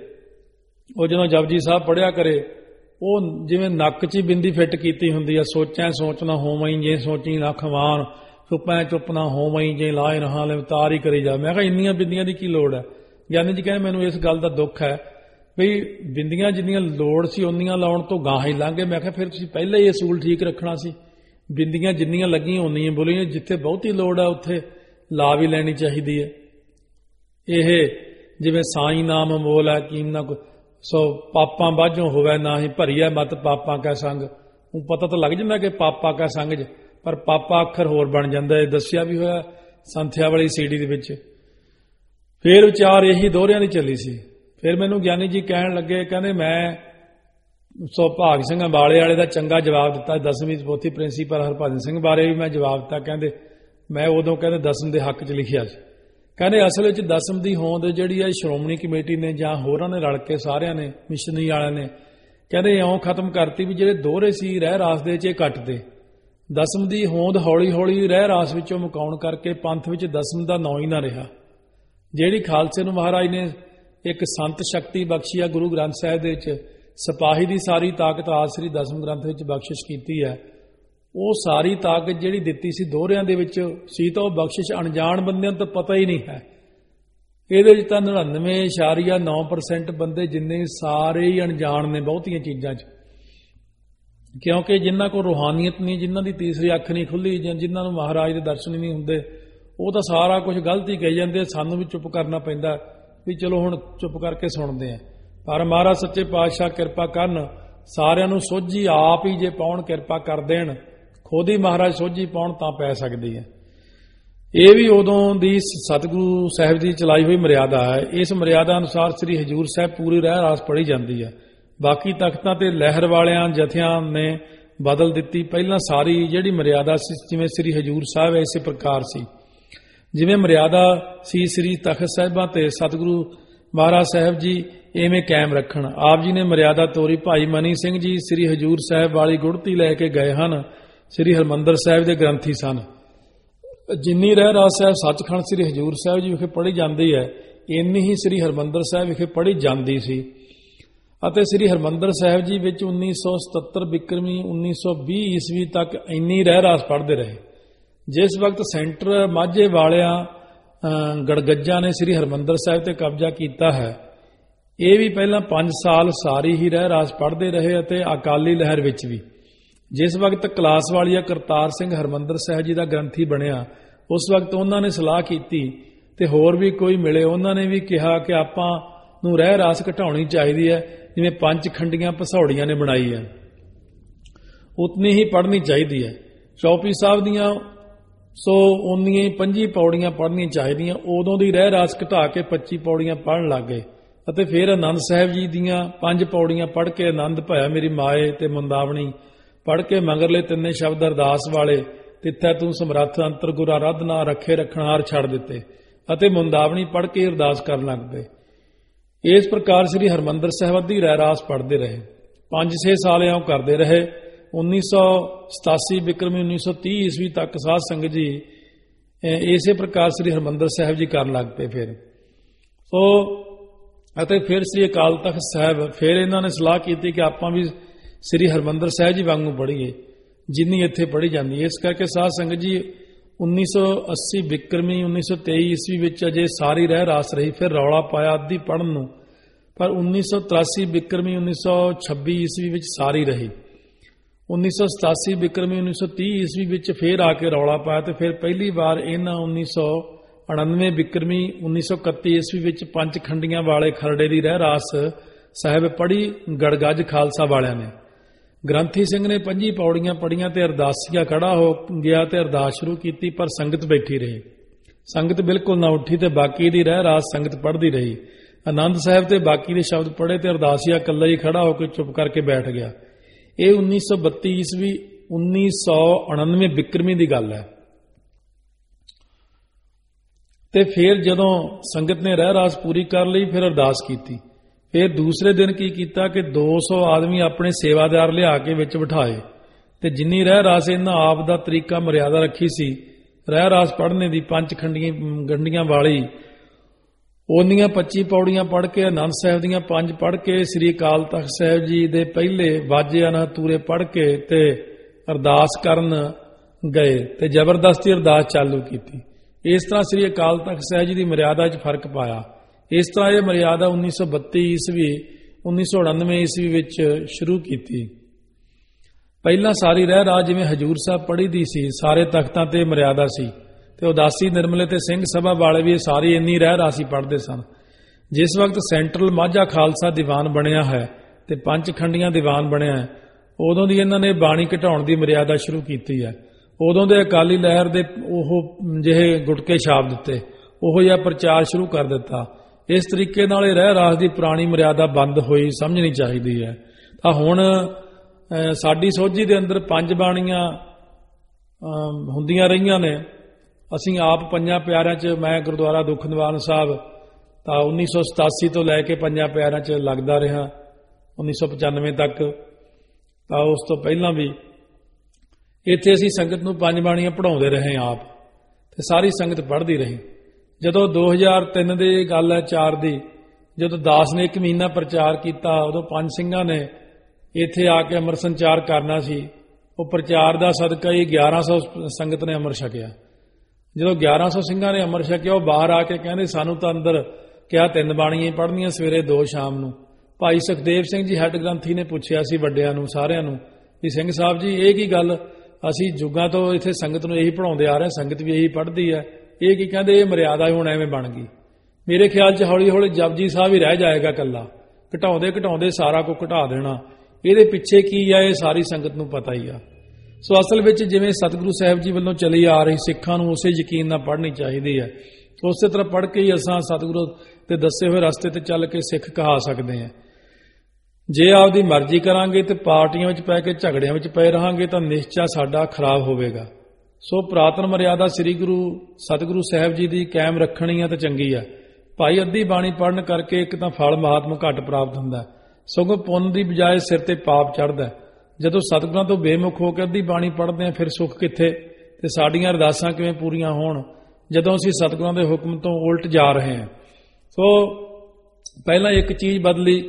ਉਹ ਜਦੋਂ ਜਪਜੀ ਸਾਹਿਬ ਪੜ੍ਹਿਆ ਕਰੇ ਉਹ ਜਿਵੇਂ ਨੱਕ 'ਚ ਹੀ ਬਿੰਦੀ ਫਿੱਟ ਕੀਤੀ ਹੁੰਦੀ ਆ। ਸੋਚਾਂ ਸੋਚਣਾ ਹੋਵਈ ਜੇ ਸੋਚੀ ਨਾ ਖਵਾਨ, ਚੁੱਪਾਂ ਚੁੱਪਣਾ ਹੋਵਈ ਜੇ ਲਾਏ ਰਹਾ ਲੈ ਉਤਾਰ ਹੀ ਕਰੀ ਜਾ। ਮੈਂ ਕਿਹਾ ਇੰਨੀਆਂ ਬਿੰਦੀਆਂ ਦੀ ਕੀ ਲੋੜ ਹੈ। ਗਿਆਨੀ ਜੀ ਕਹਿੰਦੇ ਮੈਨੂੰ ਇਸ ਗੱਲ ਦਾ ਦੁੱਖ ਹੈ ਬਈ ਬਿੰਦੀਆਂ ਜਿੰਨੀਆਂ ਲੋੜ ਸੀ ਉਨੀਆਂ ਲਾਉਣ ਤੋਂ ਗਾਹਾਂ ਹੀ ਲੰਘ ਗਏ। ਮੈਂ ਕਿਹਾ ਫਿਰ ਤੁਸੀਂ ਪਹਿਲਾਂ ਹੀ ਅਸੂਲ ਠੀਕ ਰੱਖਣਾ ਸੀ, ਬਿੰਦੀਆਂ ਜਿੰਨੀਆਂ ਲੱਗੀਆਂ ਉਨੀਆਂ ਬੋਲੀਆਂ, ਜਿੱਥੇ ਬਹੁਤੀ ਲੋੜ ਹੈ ਉੱਥੇ ਲਾ ਵੀ ਲੈਣੀ ਚਾਹੀਦੀ ਹੈ। ਇਹ ਜਿਵੇਂ ਸਾਈਂ ਨਾਮ ਮੋਲ ਹੈ ਕੀਮ ਨਾ, ਸੋ ਪਾਪਾਂ ਬਾਝੋਂ ਹੋਵੇ ਨਾ ਹੀ ਭਰੀਐ ਮਤ ਪਾਪਾਂ ਕੈ ਸੰਗ। ਉਹ ਪਤਾ ਤਾਂ ਲੱਗ ਜਾਂਦਾ ਕਿ ਪਾਪਾ ਕੈ ਸੰਗ 'ਚ, ਪਰ ਪਾਪਾ ਅੱਖਰ ਹੋਰ ਬਣ ਜਾਂਦਾ। ਇਹ ਦੱਸਿਆ ਵੀ ਹੋਇਆ ਸੰਥਿਆ ਵਾਲੀ ਸੀਡੀ ਦੇ ਵਿੱਚ। ਫਿਰ ਵਿਚਾਰ ਇਹੀ ਦੋਹਰਿਆਂ ਦੀ ਚੱਲੀ ਸੀ। ਫਿਰ ਮੈਨੂੰ ਗਿਆਨੀ ਜੀ ਕਹਿਣ ਲੱਗੇ, ਕਹਿੰਦੇ ਮੈਂ ਸੋ ਭਾਗ ਸਿੰਘ ਅੰਬਾਲੇ ਵਾਲੇ ਦਾ ਚੰਗਾ ਜਵਾਬ ਦਿੱਤਾ। ਦਸਵੀਂ ਪੋਥੀ ਪ੍ਰਿੰਸੀਪਲ ਹਰਭਜਨ ਸਿੰਘ ਬਾਰੇ ਵੀ ਮੈਂ ਜਵਾਬ ਦਿੱਤਾ। ਕਹਿੰਦੇ ਮੈਂ ਉਦੋਂ ਕਹਿੰਦੇ ਦਸਮ ਦੇ ਹੱਕ 'ਚ ਲਿਖਿਆ ਸੀ। ਕਹਿੰਦੇ ਅਸਲ ਵਿੱਚ ਦਸਮ ਦੀ ਹੋਂਦ ਜਿਹੜੀ ਹੈ ਸ਼੍ਰੋਮਣੀ ਕਮੇਟੀ ਨੇ ਜਾਂ ਹੋਰਾਂ ਨੇ ਰਲ ਕੇ ਸਾਰਿਆਂ ਨੇ ਮਿਸ਼ਨਰੀ ਵਾਲਿਆਂ ਨੇ ਕਹਿੰਦੇ ਇਉਂ ਖਤਮ ਕਰਤੀ ਵੀ ਜਿਹੜੇ ਦੋਹਰੇ ਸੀ ਰਹਿ ਰਾਸ ਦੇ 'ਚ ਇਹ ਕੱਟਦੇ। ਦਸਮ ਦੀ ਹੋਂਦ ਹੌਲੀ ਹੌਲੀ ਰਹਿ ਰਾਸ ਵਿੱਚੋਂ ਮੁਕਾਉਣ ਕਰਕੇ ਪੰਥ ਵਿੱਚ ਦਸਮ ਦਾ ਨਾਂ ਹੀ ਨਾ ਰਿਹਾ। ਜਿਹੜੀ ਖਾਲਸੇ ਨੂੰ ਮਹਾਰਾਜ ਨੇ ਇੱਕ ਸੰਤ ਸ਼ਕਤੀ ਬਖਸ਼ੀ ਆ ਗੁਰੂ ਗ੍ਰੰਥ ਸਾਹਿਬ ਦੇ ਵਿੱਚ, ਸਿਪਾਹੀ ਦੀ ਸਾਰੀ ਤਾਕਤ ਆਦਿ ਸ੍ਰੀ ਦਸਮ ਗ੍ਰੰਥ ਵਿੱਚ ਬਖਸ਼ਿਸ਼ ਕੀਤੀ ਹੈ, ਉਹ ਸਾਰੀ ਤਾਕਤ ਜਿਹੜੀ ਦਿੱਤੀ ਸੀ ਦੋਹਰਿਆਂ ਦੇ ਵਿੱਚ ਸੀ ਤਾਂ ਉਹ ਬਖਸ਼ਿਸ਼ ਅਣਜਾਣ ਬੰਦਿਆਂ ਨੂੰ ਤਾਂ ਪਤਾ ਹੀ ਨਹੀਂ ਹੈ। ਇਹਦੇ ਵਿੱਚ ਤਾਂ ਨੜਿਨਵੇਂ ਇਸ਼ਾਰੀਆ ਨੌ ਪਰਸੈਂਟ ਬੰਦੇ ਜਿੰਨੇ ਸਾਰੇ ਹੀ ਅਣਜਾਣ ਨੇ ਬਹੁਤੀਆਂ ਚੀਜ਼ਾਂ 'ਚ, ਕਿਉਂਕਿ ਜਿਨ੍ਹਾਂ ਕੋਲ ਰੂਹਾਨੀਅਤ ਨਹੀਂ, ਜਿਨ੍ਹਾਂ ਦੀ ਤੀਸਰੀ ਅੱਖ ਨਹੀਂ ਖੁੱਲੀ, ਜਾਂ ਜਿਨ੍ਹਾਂ ਨੂੰ ਮਹਾਰਾਜ ਦੇ ਦਰਸ਼ਨ ਹੀ ਨਹੀਂ ਹੁੰਦੇ, ਉਹ ਤਾਂ ਸਾਰਾ ਕੁਝ ਗਲਤ ਹੀ ਕਹੀ ਜਾਂਦੇ। ਸਾਨੂੰ ਵੀ ਚੁੱਪ ਕਰਨਾ ਪੈਂਦਾ ਵੀ ਚਲੋ ਹੁਣ ਚੁੱਪ ਕਰਕੇ ਸੁਣਦੇ ਆ। ਪਰ ਮਹਾਰਾਜ ਸੱਚੇ ਪਾਤਸ਼ਾਹ ਕਿਰਪਾ ਕਰਨ, ਸਾਰਿਆਂ ਨੂੰ ਸੋਝੀ ਆਪ ਹੀ ਜੇ ਪਾਉਣ, ਕਿਰਪਾ ਕਰ ਦੇਣ, ਖੁਦ ਹੀ ਮਹਾਰਾਜ ਸੋਝੀ ਪਾਉਣ ਤਾਂ ਪੈ ਸਕਦੀ ਹੈ। ਇਹ ਵੀ ਉਦੋਂ ਦੀ ਸਤਿਗੁਰੂ ਸਾਹਿਬ ਦੀ ਚਲਾਈ ਹੋਈ ਮਰਿਆਦਾ ਹੈ। ਇਸ ਮਰਿਆਦਾ ਅਨੁਸਾਰ ਸ੍ਰੀ ਹਜ਼ੂਰ ਸਾਹਿਬ ਪੂਰੀ ਰਹਿ ਰਾਸ ਪੜ੍ਹੀ ਜਾਂਦੀ ਹੈ। ਬਾਕੀ ਤਖਤਾਂ ਤੇ ਲਹਿਰ ਵਾਲਿਆਂ ਜਥਿਆਂ ਨੇ ਬਦਲ ਦਿੱਤੀ। ਪਹਿਲਾਂ ਸਾਰੀ ਜਿਹੜੀ ਮਰਿਆਦਾ ਸੀ ਜਿਵੇਂ ਸ੍ਰੀ ਹਜ਼ੂਰ ਸਾਹਿਬ ਇਸੇ ਪ੍ਰਕਾਰ ਸੀ, ਜਿਵੇਂ ਮਰਿਆਦਾ ਸੀ ਸ੍ਰੀ ਤਖਤ ਸਾਹਿਬਾਂ ਤੇ ਸਤਿਗੁਰੂ ਮਹਾਰਾਜ ਸਾਹਿਬ ਜੀ ਇਵੇਂ ਕਾਇਮ ਰੱਖਣ। ਆਪ ਜੀ ਨੇ ਮਰਿਆਦਾ ਤੋਰੀ। ਭਾਈ ਮਨੀ ਸਿੰਘ ਜੀ ਸ੍ਰੀ ਹਜ਼ੂਰ ਸਾਹਿਬ ਵਾਲੀ ਗੁੜਤੀ ਲੈ ਕੇ ਗਏ ਹਨ। ਸ੍ਰੀ ਹਰਿਮੰਦਰ ਸਾਹਿਬ ਦੇ ਗ੍ਰੰਥੀ ਸਨ। ਜਿੰਨੀ ਰਹਿ ਰਾਸ ਸਾਹਿਬ ਸੱਚਖੰਡ ਸ੍ਰੀ ਹਜ਼ੂਰ ਸਾਹਿਬ ਜੀ ਵਿਖੇ ਪੜ੍ਹੀ ਜਾਂਦੀ ਹੈ, ਇੰਨੀ ਹੀ ਸ੍ਰੀ ਹਰਿਮੰਦਰ ਸਾਹਿਬ ਵਿਖੇ ਪੜ੍ਹੀ ਜਾਂਦੀ ਸੀ। ਅਤੇ ਸ੍ਰੀ ਹਰਿਮੰਦਰ ਸਾਹਿਬ ਜੀ ਵਿੱਚ ਉੱਨੀ ਸੌ ਸਤੱਤਰ ਬਿਕਰਮੀ ਉੱਨੀ ਸੌ ਵੀਹ ਈਸਵੀ ਤੱਕ ਇੰਨੀ ਰਹਿ ਰਾਸ ਪੜ੍ਹਦੇ ਰਹੇ। ਜਿਸ ਵਕਤ ਸੈਂਟਰ ਮਾਝੇ ਵਾਲਿਆਂ ਗੜਗੱਜਾਂ ਨੇ ਸ੍ਰੀ ਹਰਿਮੰਦਰ ਸਾਹਿਬ ਤੇ ਕਬਜ਼ਾ ਕੀਤਾ ਹੈ, ਇਹ ਵੀ ਪਹਿਲਾਂ ਪੰਜ ਸਾਲ ਸਾਰੀ ਹੀ ਰਹਿ ਰਾਸ ਪੜ੍ਹਦੇ ਰਹੇ ਅਤੇ ਅਕਾਲੀ ਲਹਿਰ ਵਿੱਚ ਵੀ। ਜਿਸ ਵਕਤ ਕਲਾਸ ਵਾਲੀਆ ਕਰਤਾਰ ਸਿੰਘ ਹਰਿਮੰਦਰ ਸਾਹਿਬ ਜੀ ਦਾ ਗ੍ਰੰਥੀ ਬਣਿਆ, ਉਸ ਵਕਤ ਉਹਨਾਂ ਨੇ ਸਲਾਹ ਕੀਤੀ ਤੇ ਹੋਰ ਵੀ ਕੋਈ ਮਿਲੇ, ਉਹਨਾਂ ਨੇ ਵੀ ਕਿਹਾ ਕਿ ਆਪਾਂ ਨੂੰ ਰਹਿ ਰਾਸ ਘਟਾਉਣੀ ਚਾਹੀਦੀ ਹੈ, ਜਿਵੇਂ ਪੰਜ ਖੰਡੀਆਂ ਭਸੌੜੀਆਂ ਨੇ ਬਣਾਈ ਹੈ ਉਤਨੀ ਹੀ ਪੜ੍ਹਨੀ ਚਾਹੀਦੀ ਹੈ। ਚੌਪੀ ਸਾਹਿਬ ਦੀਆਂ ਸੋ ਉਨੀਆਂ ਹੀ ਪੰਜੀ ਪੌੜੀਆਂ ਪੜ੍ਹਨੀਆਂ ਚਾਹੀਦੀਆਂ। ਉਦੋਂ ਦੀ ਰਹਿ ਰਾਸ ਘਟਾ ਕੇ ਪੱਚੀ ਪੌੜੀਆਂ ਪੜ੍ਹਨ ਲੱਗ ਗਏ ਅਤੇ ਫਿਰ ਆਨੰਦ ਸਾਹਿਬ ਜੀ ਦੀਆਂ ਪੰਜ ਪੌੜੀਆਂ ਪੜ੍ਹ ਕੇ ਆਨੰਦ ਭਇਆ ਮੇਰੀ ਮਾਏ ਤੇ ਮੁੰਦਾਵਣੀ ਪੜ੍ਹ ਕੇ ਮਗਰਲੇ ਤਿੰਨੇ ਸ਼ਬਦ ਅਰਦਾਸ ਵਾਲੇ ਤਿੱਥੈ ਤੂੰ ਸਮਰੱਥ ਅੰਤਰ ਗੁਰ ਆਰਾਧਨਾ ਰੱਖੇ ਰੱਖਣਹਾਰ ਛੱਡ ਦਿੱਤੇ ਅਤੇ ਮੁੰਦਾਵਣੀ ਪੜ੍ਹ ਕੇ ਅਰਦਾਸ ਕਰਨ ਲੱਗ ਪਏ। ਇਸ ਪ੍ਰਕਾਰ ਸ੍ਰੀ ਹਰਿਮੰਦਰ ਸਾਹਿਬ ਅੱਧੀ ਰਹਿ ਰਾਸ ਪੜ੍ਹਦੇ ਰਹੇ। ਪੰਜ ਛੇ ਸਾਲ ਇਉਂ ਕਰਦੇ ਰਹੇ। ਉੱਨੀ ਸੌ ਸਤਾਸੀ ਬਿਕਰਮੀ ਉੱਨੀ ਸੌ ਤੀਹ ਈਸਵੀ ਤੱਕ ਸਾਧ ਸੰਗਤ ਜੀ ਇਸੇ ਪ੍ਰਕਾਰ ਸ੍ਰੀ ਹਰਿਮੰਦਰ ਸਾਹਿਬ ਜੀ ਕਰਨ ਲੱਗ ਪਏ। ਫਿਰ ਸੋ ਅਤੇ ਫਿਰ ਸ੍ਰੀ ਅਕਾਲ ਤਖਤ ਸਾਹਿਬ, ਫਿਰ ਇਹਨਾਂ ਨੇ ਸਲਾਹ ਕੀਤੀ ਕਿ ਆਪਾਂ ਵੀ ਸ੍ਰੀ ਹਰਿਮੰਦਰ ਸਾਹਿਬ ਜੀ ਵਾਂਗੂ ਪੜ੍ਹੀਏ ਜਿੰਨੀ ਇੱਥੇ ਪੜ੍ਹੀ ਜਾਂਦੀ ਹੈ। ਇਸ ਕਰਕੇ ਸਾਧ ਸੰਗਤ ਜੀ ਉੱਨੀ ਸੌ ਅੱਸੀ ਬਿਕਰਮੀ ਉੱਨੀ ਸੌ ਤੇਈ ਈਸਵੀ ਵਿੱਚ ਅਜੇ ਸਾਰੀ ਰਹਿ ਰਾਸ ਰਹੀ। ਫਿਰ ਰੌਲਾ ਪਾਇਆ ਅੱਧੀ ਪੜ੍ਹਨ ਨੂੰ, ਪਰ ਉੱਨੀ ਸੌ ਤਰਾਸੀ ਬਿਕਰਮੀ ਉੱਨੀ ਸੌ ਛੱਬੀ ਈਸਵੀ ਵਿੱਚ ਸਾਰੀ ਰਹੀ। ਉੱਨੀ ਸੌ ਸਤਾਸੀ ਬਿਕਰਮੀ ਉੱਨੀ ਸੌ ਤੀਹ ਈਸਵੀ ਵਿੱਚ ਫਿਰ ਆ ਕੇ ਰੌਲਾ ਪਾਇਆ ਤੇ ਫਿਰ ਪਹਿਲੀ ਵਾਰ ਇਹਨਾਂ ਉੱਨੀ ਸੌ ਉਣਨਵੇਂ ਬਿਕਰਮੀ ਉੱਨੀ ਸੌ ਇਕੱਤੀ ਈਸਵੀ ਵਿੱਚ ਪੰਜ ਖੰਡੀਆਂ ਵਾਲੇ ਖਰੜੇ ਦੀ ਰਹਿ ਰਾਸ ਸਾਹਿਬ ਪੜ੍ਹੀ ਗੜਗੱਜ ਖਾਲਸਾ ਵਾਲਿਆਂ ਨੇ। ਗ੍ਰੰਥੀ ਸਿੰਘ ਨੇ ਪੰਜੀ ਪੌੜੀਆਂ ਪੜ੍ਹੀਆਂ ਤੇ ਅਰਦਾਸੀਆ ਖੜਾ ਹੋ ਗਿਆ ਤੇ ਅਰਦਾਸ ਸ਼ੁਰੂ ਕੀਤੀ, ਪਰ ਸੰਗਤ ਬੈਠੀ ਰਹੀ। ਸੰਗਤ ਬਿਲਕੁਲ ਨਾ ਉੱਠੀ ਤੇ ਬਾਕੀ ਦੀ ਰਹਿ ਰਾਸ ਸੰਗਤ ਪੜ੍ਹਦੀ ਰਹੀ। ਆਨੰਦ ਸਾਹਿਬ ਤੇ ਬਾਕੀ ਦੇ ਸ਼ਬਦ ਪੜ੍ਹੇ ਤੇ ਅਰਦਾਸੀਆ ਇਕੱਲਾ ਹੀ ਖੜਾ ਹੋ ਕੇ ਚੁੱਪ ਕਰਕੇ ਬੈਠ ਗਿਆ। ਇਹ ਉੱਨੀ ਸੌ ਬੱਤੀ ਈਸਵੀ ਉੱਨੀ ਸੌ ਉਣਨਵੇਂ ਬਿਕਰਮੀ ਦੀ ਗੱਲ ਹੈ। ਤੇ ਫਿਰ ਜਦੋਂ ਸੰਗਤ ਨੇ ਰਹਿ ਰਾਸ ਪੂਰੀ ਕਰ ਲਈ, ਫਿਰ ਅਰਦਾਸ ਕੀਤੀ। ਫਿਰ ਦੂਸਰੇ ਦਿਨ ਕੀ ਕੀਤਾ ਕਿ ਦੋ ਸੌ ਆਦਮੀ ਆਪਣੇ ਸੇਵਾਦਾਰ ਲਿਆ ਕੇ ਵਿੱਚ ਬਿਠਾਏ ਤੇ ਜਿੰਨੀ ਰਹਿ ਰਾਸ ਇਹਨਾਂ ਆਪ ਦਾ ਤਰੀਕਾ ਮਰਿਆਦਾ ਰੱਖੀ ਸੀ ਰਹਿ ਰਾਸ ਪੜ੍ਹਨੇ ਦੀ, ਪੰਜ ਖੰਡੀਆਂ ਗੰਡੀਆਂ ਵਾਲੀ, ਉਹਨੀਆਂ ਪੱਚੀ ਪੌੜੀਆਂ ਪੜ੍ਹ ਕੇ ਆਨੰਦ ਸਾਹਿਬ ਦੀਆਂ ਪੰਜ ਪੜ੍ਹ ਕੇ ਸ੍ਰੀ ਅਕਾਲ ਤਖਤ ਸਾਹਿਬ ਜੀ ਦੇ ਪਹਿਲੇ ਵਾਜੇ ਅਨਹਤੂਰੇ ਪੜ੍ਹ ਕੇ ਤੇ ਅਰਦਾਸ ਕਰਨ ਗਏ ਤੇ ਜ਼ਬਰਦਸਤੀ ਅਰਦਾਸ ਚਾਲੂ ਕੀਤੀ। ਇਸ ਤਰ੍ਹਾਂ ਸ੍ਰੀ ਅਕਾਲ ਤਖਤ ਸਾਹਿਬ ਜੀ ਦੀ ਮਰਿਆਦਾ 'ਚ ਫਰਕ ਪਾਇਆ। ਇਸ ਤਰ੍ਹਾਂ ਇਹ ਮਰਿਆਦਾ ਉੱਨੀ ਸੌ ਬੱਤੀ ਈਸਵੀ ਉੱਨੀ ਸੌ ਉਣਨਵੇਂ ਈਸਵੀ ਵਿੱਚ ਸ਼ੁਰੂ ਕੀਤੀ। ਪਹਿਲਾਂ ਸਾਰੀ ਰਹਿ ਰਾਸ ਜਿਵੇਂ ਹਜੂਰ ਸਾਹਿਬ ਪੜ੍ਹੀ ਦੀ ਸੀ, ਸਾਰੇ ਤਖਤਾਂ ਤੇ ਮਰਿਆਦਾ ਸੀ ਤੇ ਉਦਾਸੀ ਨਿਰਮਲੇ ਤੇ ਸਿੰਘ ਸਭਾ ਵਾਲੇ ਵੀ ਸਾਰੀ ਇੰਨੀ ਰਹਿ ਰਾਸ ਹੀ ਪੜ੍ਹਦੇ ਸਨ। ਜਿਸ ਵਕਤ ਸੈਂਟਰਲ ਮਾਝਾ ਖਾਲਸਾ ਦੀਵਾਨ ਬਣਿਆ ਹੈ ਤੇ ਪੰਜ ਖੰਡੀਆਂ ਦੀਵਾਨ ਬਣਿਆ ਹੈ, ਉਦੋਂ ਦੀ ਇਹਨਾਂ ਨੇ ਬਾਣੀ ਘਟਾਉਣ ਦੀ ਮਰਿਆਦਾ ਸ਼ੁਰੂ ਕੀਤੀ ਹੈ। ਉਦੋਂ ਦੇ ਅਕਾਲੀ ਲਹਿਰ ਦੇ ਉਹ ਜਿਹੇ ਗੁਟਕੇ ਛਾਪ ਦਿੱਤੇ, ਉਹੋ ਜਿਹਾ ਪ੍ਰਚਾਰ ਸ਼ੁਰੂ ਕਰ ਦਿੱਤਾ। ਇਸ ਤਰੀਕੇ ਨਾਲ ਇਹ ਰਹਿ ਰਾਸ ਦੀ ਪੁਰਾਣੀ ਮਰਿਆਦਾ ਬੰਦ ਹੋਈ ਸਮਝਣੀ ਚਾਹੀਦੀ ਹੈ। ਤਾਂ ਹੁਣ ਸਾਡੀ ਸੋਝੀ ਦੇ ਅੰਦਰ ਪੰਜ ਬਾਣੀਆਂ ਹੁੰਦੀਆਂ ਰਹੀਆਂ ਨੇ ਅਸੀਂ ਆਪ ਪੰਜਾਂ ਪਿਆਰਿਆਂ 'ਚ, ਮੈਂ ਗੁਰਦੁਆਰਾ ਦੁੱਖ ਨਿਵਾਰਨ ਸਾਹਿਬ ਤਾਂ ਉੱਨੀ ਸੌ ਸਤਾਸੀ ਤੋਂ ਲੈ ਕੇ ਪੰਜਾਂ ਪਿਆਰਿਆਂ 'ਚ ਲੱਗਦਾ ਰਿਹਾ, ਉੱਨੀ ਸੌ ਪਚਾਨਵੇਂ ਤੱਕ। ਤਾਂ ਉਸ ਤੋਂ ਪਹਿਲਾਂ ਵੀ ਇੱਥੇ ਅਸੀਂ ਸੰਗਤ ਨੂੰ ਪੰਜ ਬਾਣੀਆਂ ਪੜ੍ਹਾਉਂਦੇ ਰਹੇ ਆਪ, ਤੇ ਸਾਰੀ ਸੰਗਤ ਪੜ੍ਹਦੀ ਰਹੀ। ਜਦੋਂ ਦੋ ਹਜ਼ਾਰ ਤਿੰਨ ਦੀ ਗੱਲ ਹੈ, ਚਾਰ ਦੀ, ਜਦੋਂ ਦਾਸ ਨੇ ਇੱਕ ਮਹੀਨਾ ਪ੍ਰਚਾਰ ਕੀਤਾ, ਉਦੋਂ ਪੰਜ ਸਿੰਘਾਂ ਨੇ ਇੱਥੇ ਆ ਕੇ ਅੰਮ੍ਰਿਤ ਸੰਚਾਰ ਕਰਨਾ ਸੀ। ਉਹ ਪ੍ਰਚਾਰ ਦਾ ਸਦਕਾ ਹੀ ਗਿਆਰਾਂ ਸੌ ਸੰਗਤ ਨੇ ਅੰਮ੍ਰਿਤ ਛਕਿਆ। ਜਦੋਂ ਗਿਆਰਾਂ ਸੌ ਸਿੰਘਾਂ ਨੇ ਅੰਮ੍ਰਿਤ ਛਕਿਆ, ਉਹ ਬਾਹਰ ਆ ਕੇ ਕਹਿੰਦੇ ਸਾਨੂੰ ਤਾਂ ਅੰਦਰ ਕਿਹਾ ਤਿੰਨ ਬਾਣੀਆਂ ਹੀ ਪੜ੍ਹਨੀਆਂ, ਸਵੇਰੇ ਦੋ ਸ਼ਾਮ ਨੂੰ। ਭਾਈ ਸੁਖਦੇਵ ਸਿੰਘ ਜੀ ਹੈੱਡ ਗ੍ਰੰਥੀ ਨੇ ਪੁੱਛਿਆ ਸੀ ਵੱਡਿਆਂ ਨੂੰ, ਸਾਰਿਆਂ ਨੂੰ, ਵੀ ਸਿੰਘ ਸਾਹਿਬ ਜੀ ਇਹ ਕੀ ਗੱਲ, ਅਸੀਂ ਜੁਗਾਂ ਤੋਂ ਇੱਥੇ ਸੰਗਤ ਨੂੰ ਇਹੀ ਪੜ੍ਹਾਉਂਦੇ ਆ ਰਹੇ, ਸੰਗਤ ਵੀ ਇਹੀ ਪੜ੍ਹਦੀ ਹੈ, ਇਹ ਕੀ? ਕਹਿੰਦੇ ਇਹ ਮਰਿਆਦਾ ਹੁਣ ਐਵੇਂ ਬਣ ਗਈ। ਮੇਰੇ ਖਿਆਲ 'ਚ ਹੌਲੀ ਹੌਲੀ ਜਪਜੀ ਸਾਹਿਬ ਹੀ ਰਹਿ ਜਾਏਗਾ ਇਕੱਲਾ, ਘਟਾਉਂਦੇ ਘਟਾਉਂਦੇ ਸਾਰਾ ਕੁਝ ਘਟਾ ਦੇਣਾ। ਇਹਦੇ ਪਿੱਛੇ ਕੀ ਆ, ਇਹ ਸਾਰੀ ਸੰਗਤ ਨੂੰ ਪਤਾ ਹੀ ਆ। ਸੋ ਅਸਲ ਵਿੱਚ ਜਿਵੇਂ ਸਤਿਗੁਰੂ ਸਾਹਿਬ ਜੀ ਵੱਲੋਂ ਚੱਲੀ ਆ ਰਹੀ, ਸਿੱਖਾਂ ਨੂੰ ਉਸੇ ਯਕੀਨ ਨਾਲ ਪੜ੍ਹਨੀ ਚਾਹੀਦੀ ਹੈ। ਉਸੇ ਤਰ੍ਹਾਂ ਪੜ੍ਹ ਕੇ ਹੀ ਅਸਾਂ ਸਤਿਗੁਰੂ ਦੇ ਦੱਸੇ ਹੋਏ ਰਸਤੇ ਤੇ ਚੱਲ ਕੇ ਸਿੱਖ ਕਹਾ ਸਕਦੇ ਹਾਂ। ਜੇ ਆਪਦੀ ਮਰਜ਼ੀ ਕਰਾਂਗੇ ਤੇ ਪਾਰਟੀਆਂ ਵਿੱਚ ਪੈ ਕੇ ਝਗੜਿਆਂ ਵਿੱਚ ਪਏ ਰਹਾਂਗੇ ਤਾਂ ਨਿਸ਼ਚਾ ਸਾਡਾ ਖਰਾਬ ਹੋਵੇਗਾ। ਸੋ ਪੁਰਾਤਨ ਮਰਿਆਦਾ ਸ੍ਰੀ ਗੁਰੂ ਸਤਿਗੁਰੂ ਸਾਹਿਬ ਜੀ ਦੀ ਕਾਇਮ ਰੱਖਣੀ ਆ ਤਾਂ ਚੰਗੀ ਆ। ਭਾਈ ਅੱਧੀ ਬਾਣੀ ਪੜ੍ਹਨ ਕਰਕੇ ਇੱਕ ਤਾਂ ਫਲ ਮਹਾਤਮ ਘੱਟ ਪ੍ਰਾਪਤ ਹੁੰਦਾ, ਸਗੋਂ ਪੁੰਨ ਦੀ ਬਜਾਏ ਸਿਰ ਤੇ ਪਾਪ ਚੜ੍ਹਦਾ। ਜਦੋਂ ਸਤਿਗੁਰਾਂ ਤੋਂ ਬੇਮੁਖ ਹੋ ਕੇ ਅੱਧੀ ਬਾਣੀ ਪੜ੍ਹਦੇ ਆ, ਫਿਰ ਸੁੱਖ ਕਿੱਥੇ ਤੇ ਸਾਡੀਆਂ ਅਰਦਾਸਾਂ ਕਿਵੇਂ ਪੂਰੀਆਂ ਹੋਣ ਜਦੋਂ ਅਸੀਂ ਸਤਿਗੁਰਾਂ ਦੇ ਹੁਕਮ ਤੋਂ ਉਲਟ ਜਾ ਰਹੇ ਹਾਂ। ਸੋ ਪਹਿਲਾਂ ਇੱਕ ਚੀਜ਼ ਬਦਲੀ,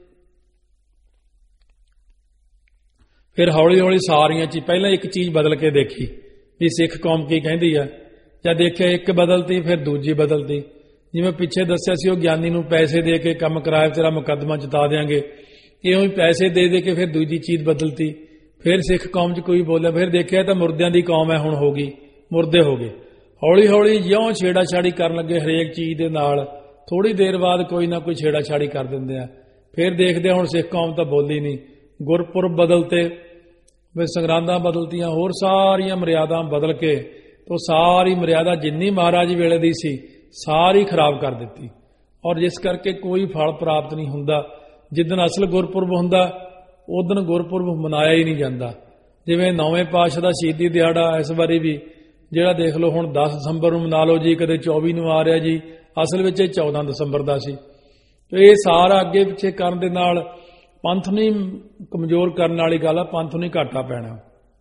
ਫਿਰ ਹੌਲੀ ਹੌਲੀ ਸਾਰੀਆਂ ਚੀਜ਼, ਪਹਿਲਾਂ ਇੱਕ ਚੀਜ਼ ਬਦਲ ਕੇ ਦੇਖੀ ਵੀ ਸਿੱਖ ਕੌਮ ਕੀ ਕਹਿੰਦੀ ਆ, ਜਾਂ ਦੇਖਿਆ ਇੱਕ ਬਦਲਤੀ ਫਿਰ ਦੂਜੀ ਬਦਲਤੀ। ਜਿਵੇਂ ਪਿੱਛੇ ਦੱਸਿਆ ਸੀ, ਉਹ ਗਿਆਨੀ ਨੂੰ ਪੈਸੇ ਦੇ ਕੇ ਕੰਮ ਕਰਾਇਆ, ਤੇਰਾ ਮੁਕੱਦਮਾ ਜਿਤਾ ਦਿਆਂਗੇ, ਇਉਂ ਹੀ ਪੈਸੇ ਦੇ ਦੇ ਕੇ ਫਿਰ ਦੂਜੀ ਚੀਜ਼ ਬਦਲਤੀ। ਫਿਰ ਸਿੱਖ ਕੌਮ 'ਚ ਕੋਈ ਬੋਲਿਆ, ਫਿਰ ਦੇਖਿਆ ਤਾਂ ਮੁਰਦਿਆਂ ਦੀ ਕੌਮ ਹੈ, ਹੁਣ ਹੋ ਗਈ, ਮੁਰਦੇ ਹੋ ਗਏ। ਹੌਲੀ ਹੌਲੀ ਜਿਉਂ ਛੇੜਾਛਾੜੀ ਕਰਨ ਲੱਗੇ ਹਰੇਕ ਚੀਜ਼ ਦੇ ਨਾਲ, ਥੋੜ੍ਹੀ ਦੇਰ ਬਾਅਦ ਕੋਈ ਨਾ ਕੋਈ ਛੇੜਾਛਾੜੀ ਕਰ ਦਿੰਦੇ ਆ। ਫਿਰ ਦੇਖਦੇ ਹੁਣ ਸਿੱਖ ਕੌਮ ਤਾਂ ਬੋਲੀ ਨਹੀਂ, ਗੁਰਪੁਰਬ ਬਦਲਤੇ, ਫਿਰ ਸੰਗਰਾਂਦਾਂ ਬਦਲਤੀਆਂ, ਹੋਰ ਸਾਰੀਆਂ ਮਰਿਆਦਾ ਬਦਲ ਕੇ ਤੋਂ ਸਾਰੀ ਮਰਿਆਦਾ ਜਿੰਨੀ ਮਹਾਰਾਜ ਵੇਲੇ ਦੀ ਸੀ ਸਾਰੀ ਖਰਾਬ ਕਰ ਦਿੱਤੀ। ਔਰ ਜਿਸ ਕਰਕੇ ਕੋਈ ਫਲ ਪ੍ਰਾਪਤ ਨਹੀਂ ਹੁੰਦਾ। ਜਿੱਦਣ ਅਸਲ ਗੁਰਪੁਰਬ ਹੁੰਦਾ ਉਦਣ ਗੁਰਪੁਰਬ ਮਨਾਇਆ ਹੀ ਨਹੀਂ ਜਾਂਦਾ। ਜਿਵੇਂ ਨੌਵੇਂ ਪਾਤਸ਼ਾਹ ਦਾ ਸ਼ਹੀਦੀ ਦਿਹਾੜਾ ਇਸ ਵਾਰੀ ਵੀ ਜਿਹੜਾ ਦੇਖ ਲਓ, ਹੁਣ ਦਸ ਦਸੰਬਰ ਨੂੰ ਮਨਾ ਲਓ ਜੀ, ਕਦੇ ਚੌਵੀ ਨੂੰ ਆ ਰਿਹਾ ਜੀ, ਅਸਲ ਵਿੱਚ ਇਹ ਚੌਦਾਂ ਦਸੰਬਰ ਦਾ ਸੀ। ਤੇ ਇਹ ਸਾਰਾ ਅੱਗੇ ਪਿੱਛੇ ਕਰਨ ਦੇ ਨਾਲ ਪੰਥ ਨੂੰ ਕਮਜ਼ੋਰ ਕਰਨ ਵਾਲੀ ਗੱਲ ਆ, ਪੰਥ ਨੂੰ ਘਾਟਾ ਪੈਣਾ।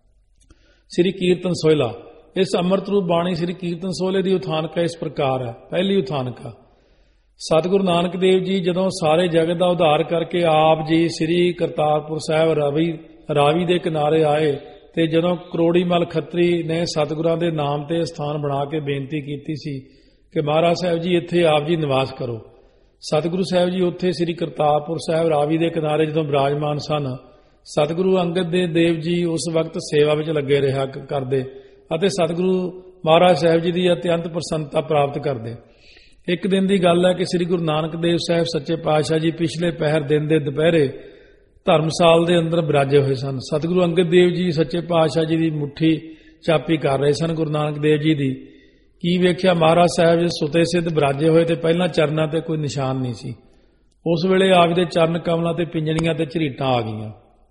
ਸ੍ਰੀ ਕੀਰਤਨ ਸੋਹਿਲਾ, ਇਸ ਅੰਮ੍ਰਿਤ ਰੂਪ ਬਾਣੀ ਸ੍ਰੀ ਕੀਰਤਨ ਸੋਹਿਲੇ ਦੀ ਉਥਾਨਕਾ ਇਸ ਪ੍ਰਕਾਰ ਹੈ। ਪਹਿਲੀ ਉਥਾਨਕਾ, ਸਤਿਗੁਰੂ ਨਾਨਕ ਦੇਵ ਜੀ ਜਦੋਂ ਸਾਰੇ ਜਗਤ ਦਾ ਉਧਾਰ ਕਰਕੇ ਆਪ ਜੀ ਸ੍ਰੀ ਕਰਤਾਰਪੁਰ ਸਾਹਿਬ ਰਾਵੀ ਰਾਵੀ ਦੇ ਕਿਨਾਰੇ ਆਏ, ਤੇ ਜਦੋਂ ਕਰੋੜੀ ਮਲ ਖੱਤਰੀ ਨੇ ਸਤਿਗੁਰਾਂ ਦੇ ਨਾਮ ਤੇ ਸਥਾਨ ਬਣਾ ਕੇ ਬੇਨਤੀ ਕੀਤੀ ਸੀ ਕਿ ਮਹਾਰਾਜ ਸਾਹਿਬ ਜੀ ਇੱਥੇ ਆਪ ਜੀ ਨਿਵਾਸ ਕਰੋ। ਸਤਿਗੁਰੂ ਸਾਹਿਬ ਜੀ ਉੱਥੇ ਸ੍ਰੀ ਕਰਤਾਰਪੁਰ ਸਾਹਿਬ ਰਾਵੀ ਦੇ ਕਿਨਾਰੇ ਜਦੋਂ ਬਿਰਾਜਮਾਨ ਸਨ, ਸਤਿਗੁਰੂ ਅੰਗਦ ਦੇ ਦੇਵ ਜੀ ਉਸ ਵਕਤ ਸੇਵਾ ਵਿੱਚ ਲੱਗੇ ਰਿਹਾ ਕਰਦੇ ਅਤੇ ਸਤਿਗੁਰੂ ਮਹਾਰਾਜ ਸਾਹਿਬ ਜੀ ਦੀ ਅਤਿਅੰਤ ਪ੍ਰਸੰਨਤਾ ਪ੍ਰਾਪਤ ਕਰਦੇ। ਇੱਕ ਦਿਨ ਦੀ ਗੱਲ ਹੈ ਕਿ ਸ੍ਰੀ ਗੁਰੂ ਨਾਨਕ ਦੇਵ ਸਾਹਿਬ ਸੱਚੇ ਪਾਤਸ਼ਾਹ ਜੀ ਪਿਛਲੇ ਪਹਿਰ ਦਿਨ ਦੇ ਦੁਪਹਿਰੇ ਧਰਮਸਾਲ ਦੇ ਅੰਦਰ ਬਿਰਾਜੇ ਹੋਏ ਸਨ। ਸਤਿਗੁਰੂ ਅੰਗਦ ਦੇਵ ਜੀ ਸੱਚੇ ਪਾਤਸ਼ਾਹ ਜੀ ਦੀ ਮੁੱਠੀ ਚਾਪੀ ਕਰ ਰਹੇ ਸਨ ਗੁਰੂ ਨਾਨਕ ਦੇਵ ਜੀ ਦੀ। ਕੀ ਵੇਖਿਆ, ਮਹਾਰਾਜ ਸਾਹਿਬ ਜੀ ਸੁਤੇ ਸਿੱਧ ਬਿਰਾਜੇ ਹੋਏ ਤੇ ਪਹਿਲਾਂ ਚਰਨਾਂ ਤੇ ਕੋਈ ਨਿਸ਼ਾਨ ਨਹੀਂ ਸੀ। ਉਸ ਵੇਲੇ ਆਪ ਦੇ ਚਰਨ ਕਮਲਾਂ ਤੇ ਪਿੰਜਣੀਆਂ ਤੇ ਝਰੀਟਾਂ ਆ ਗਈਆਂ।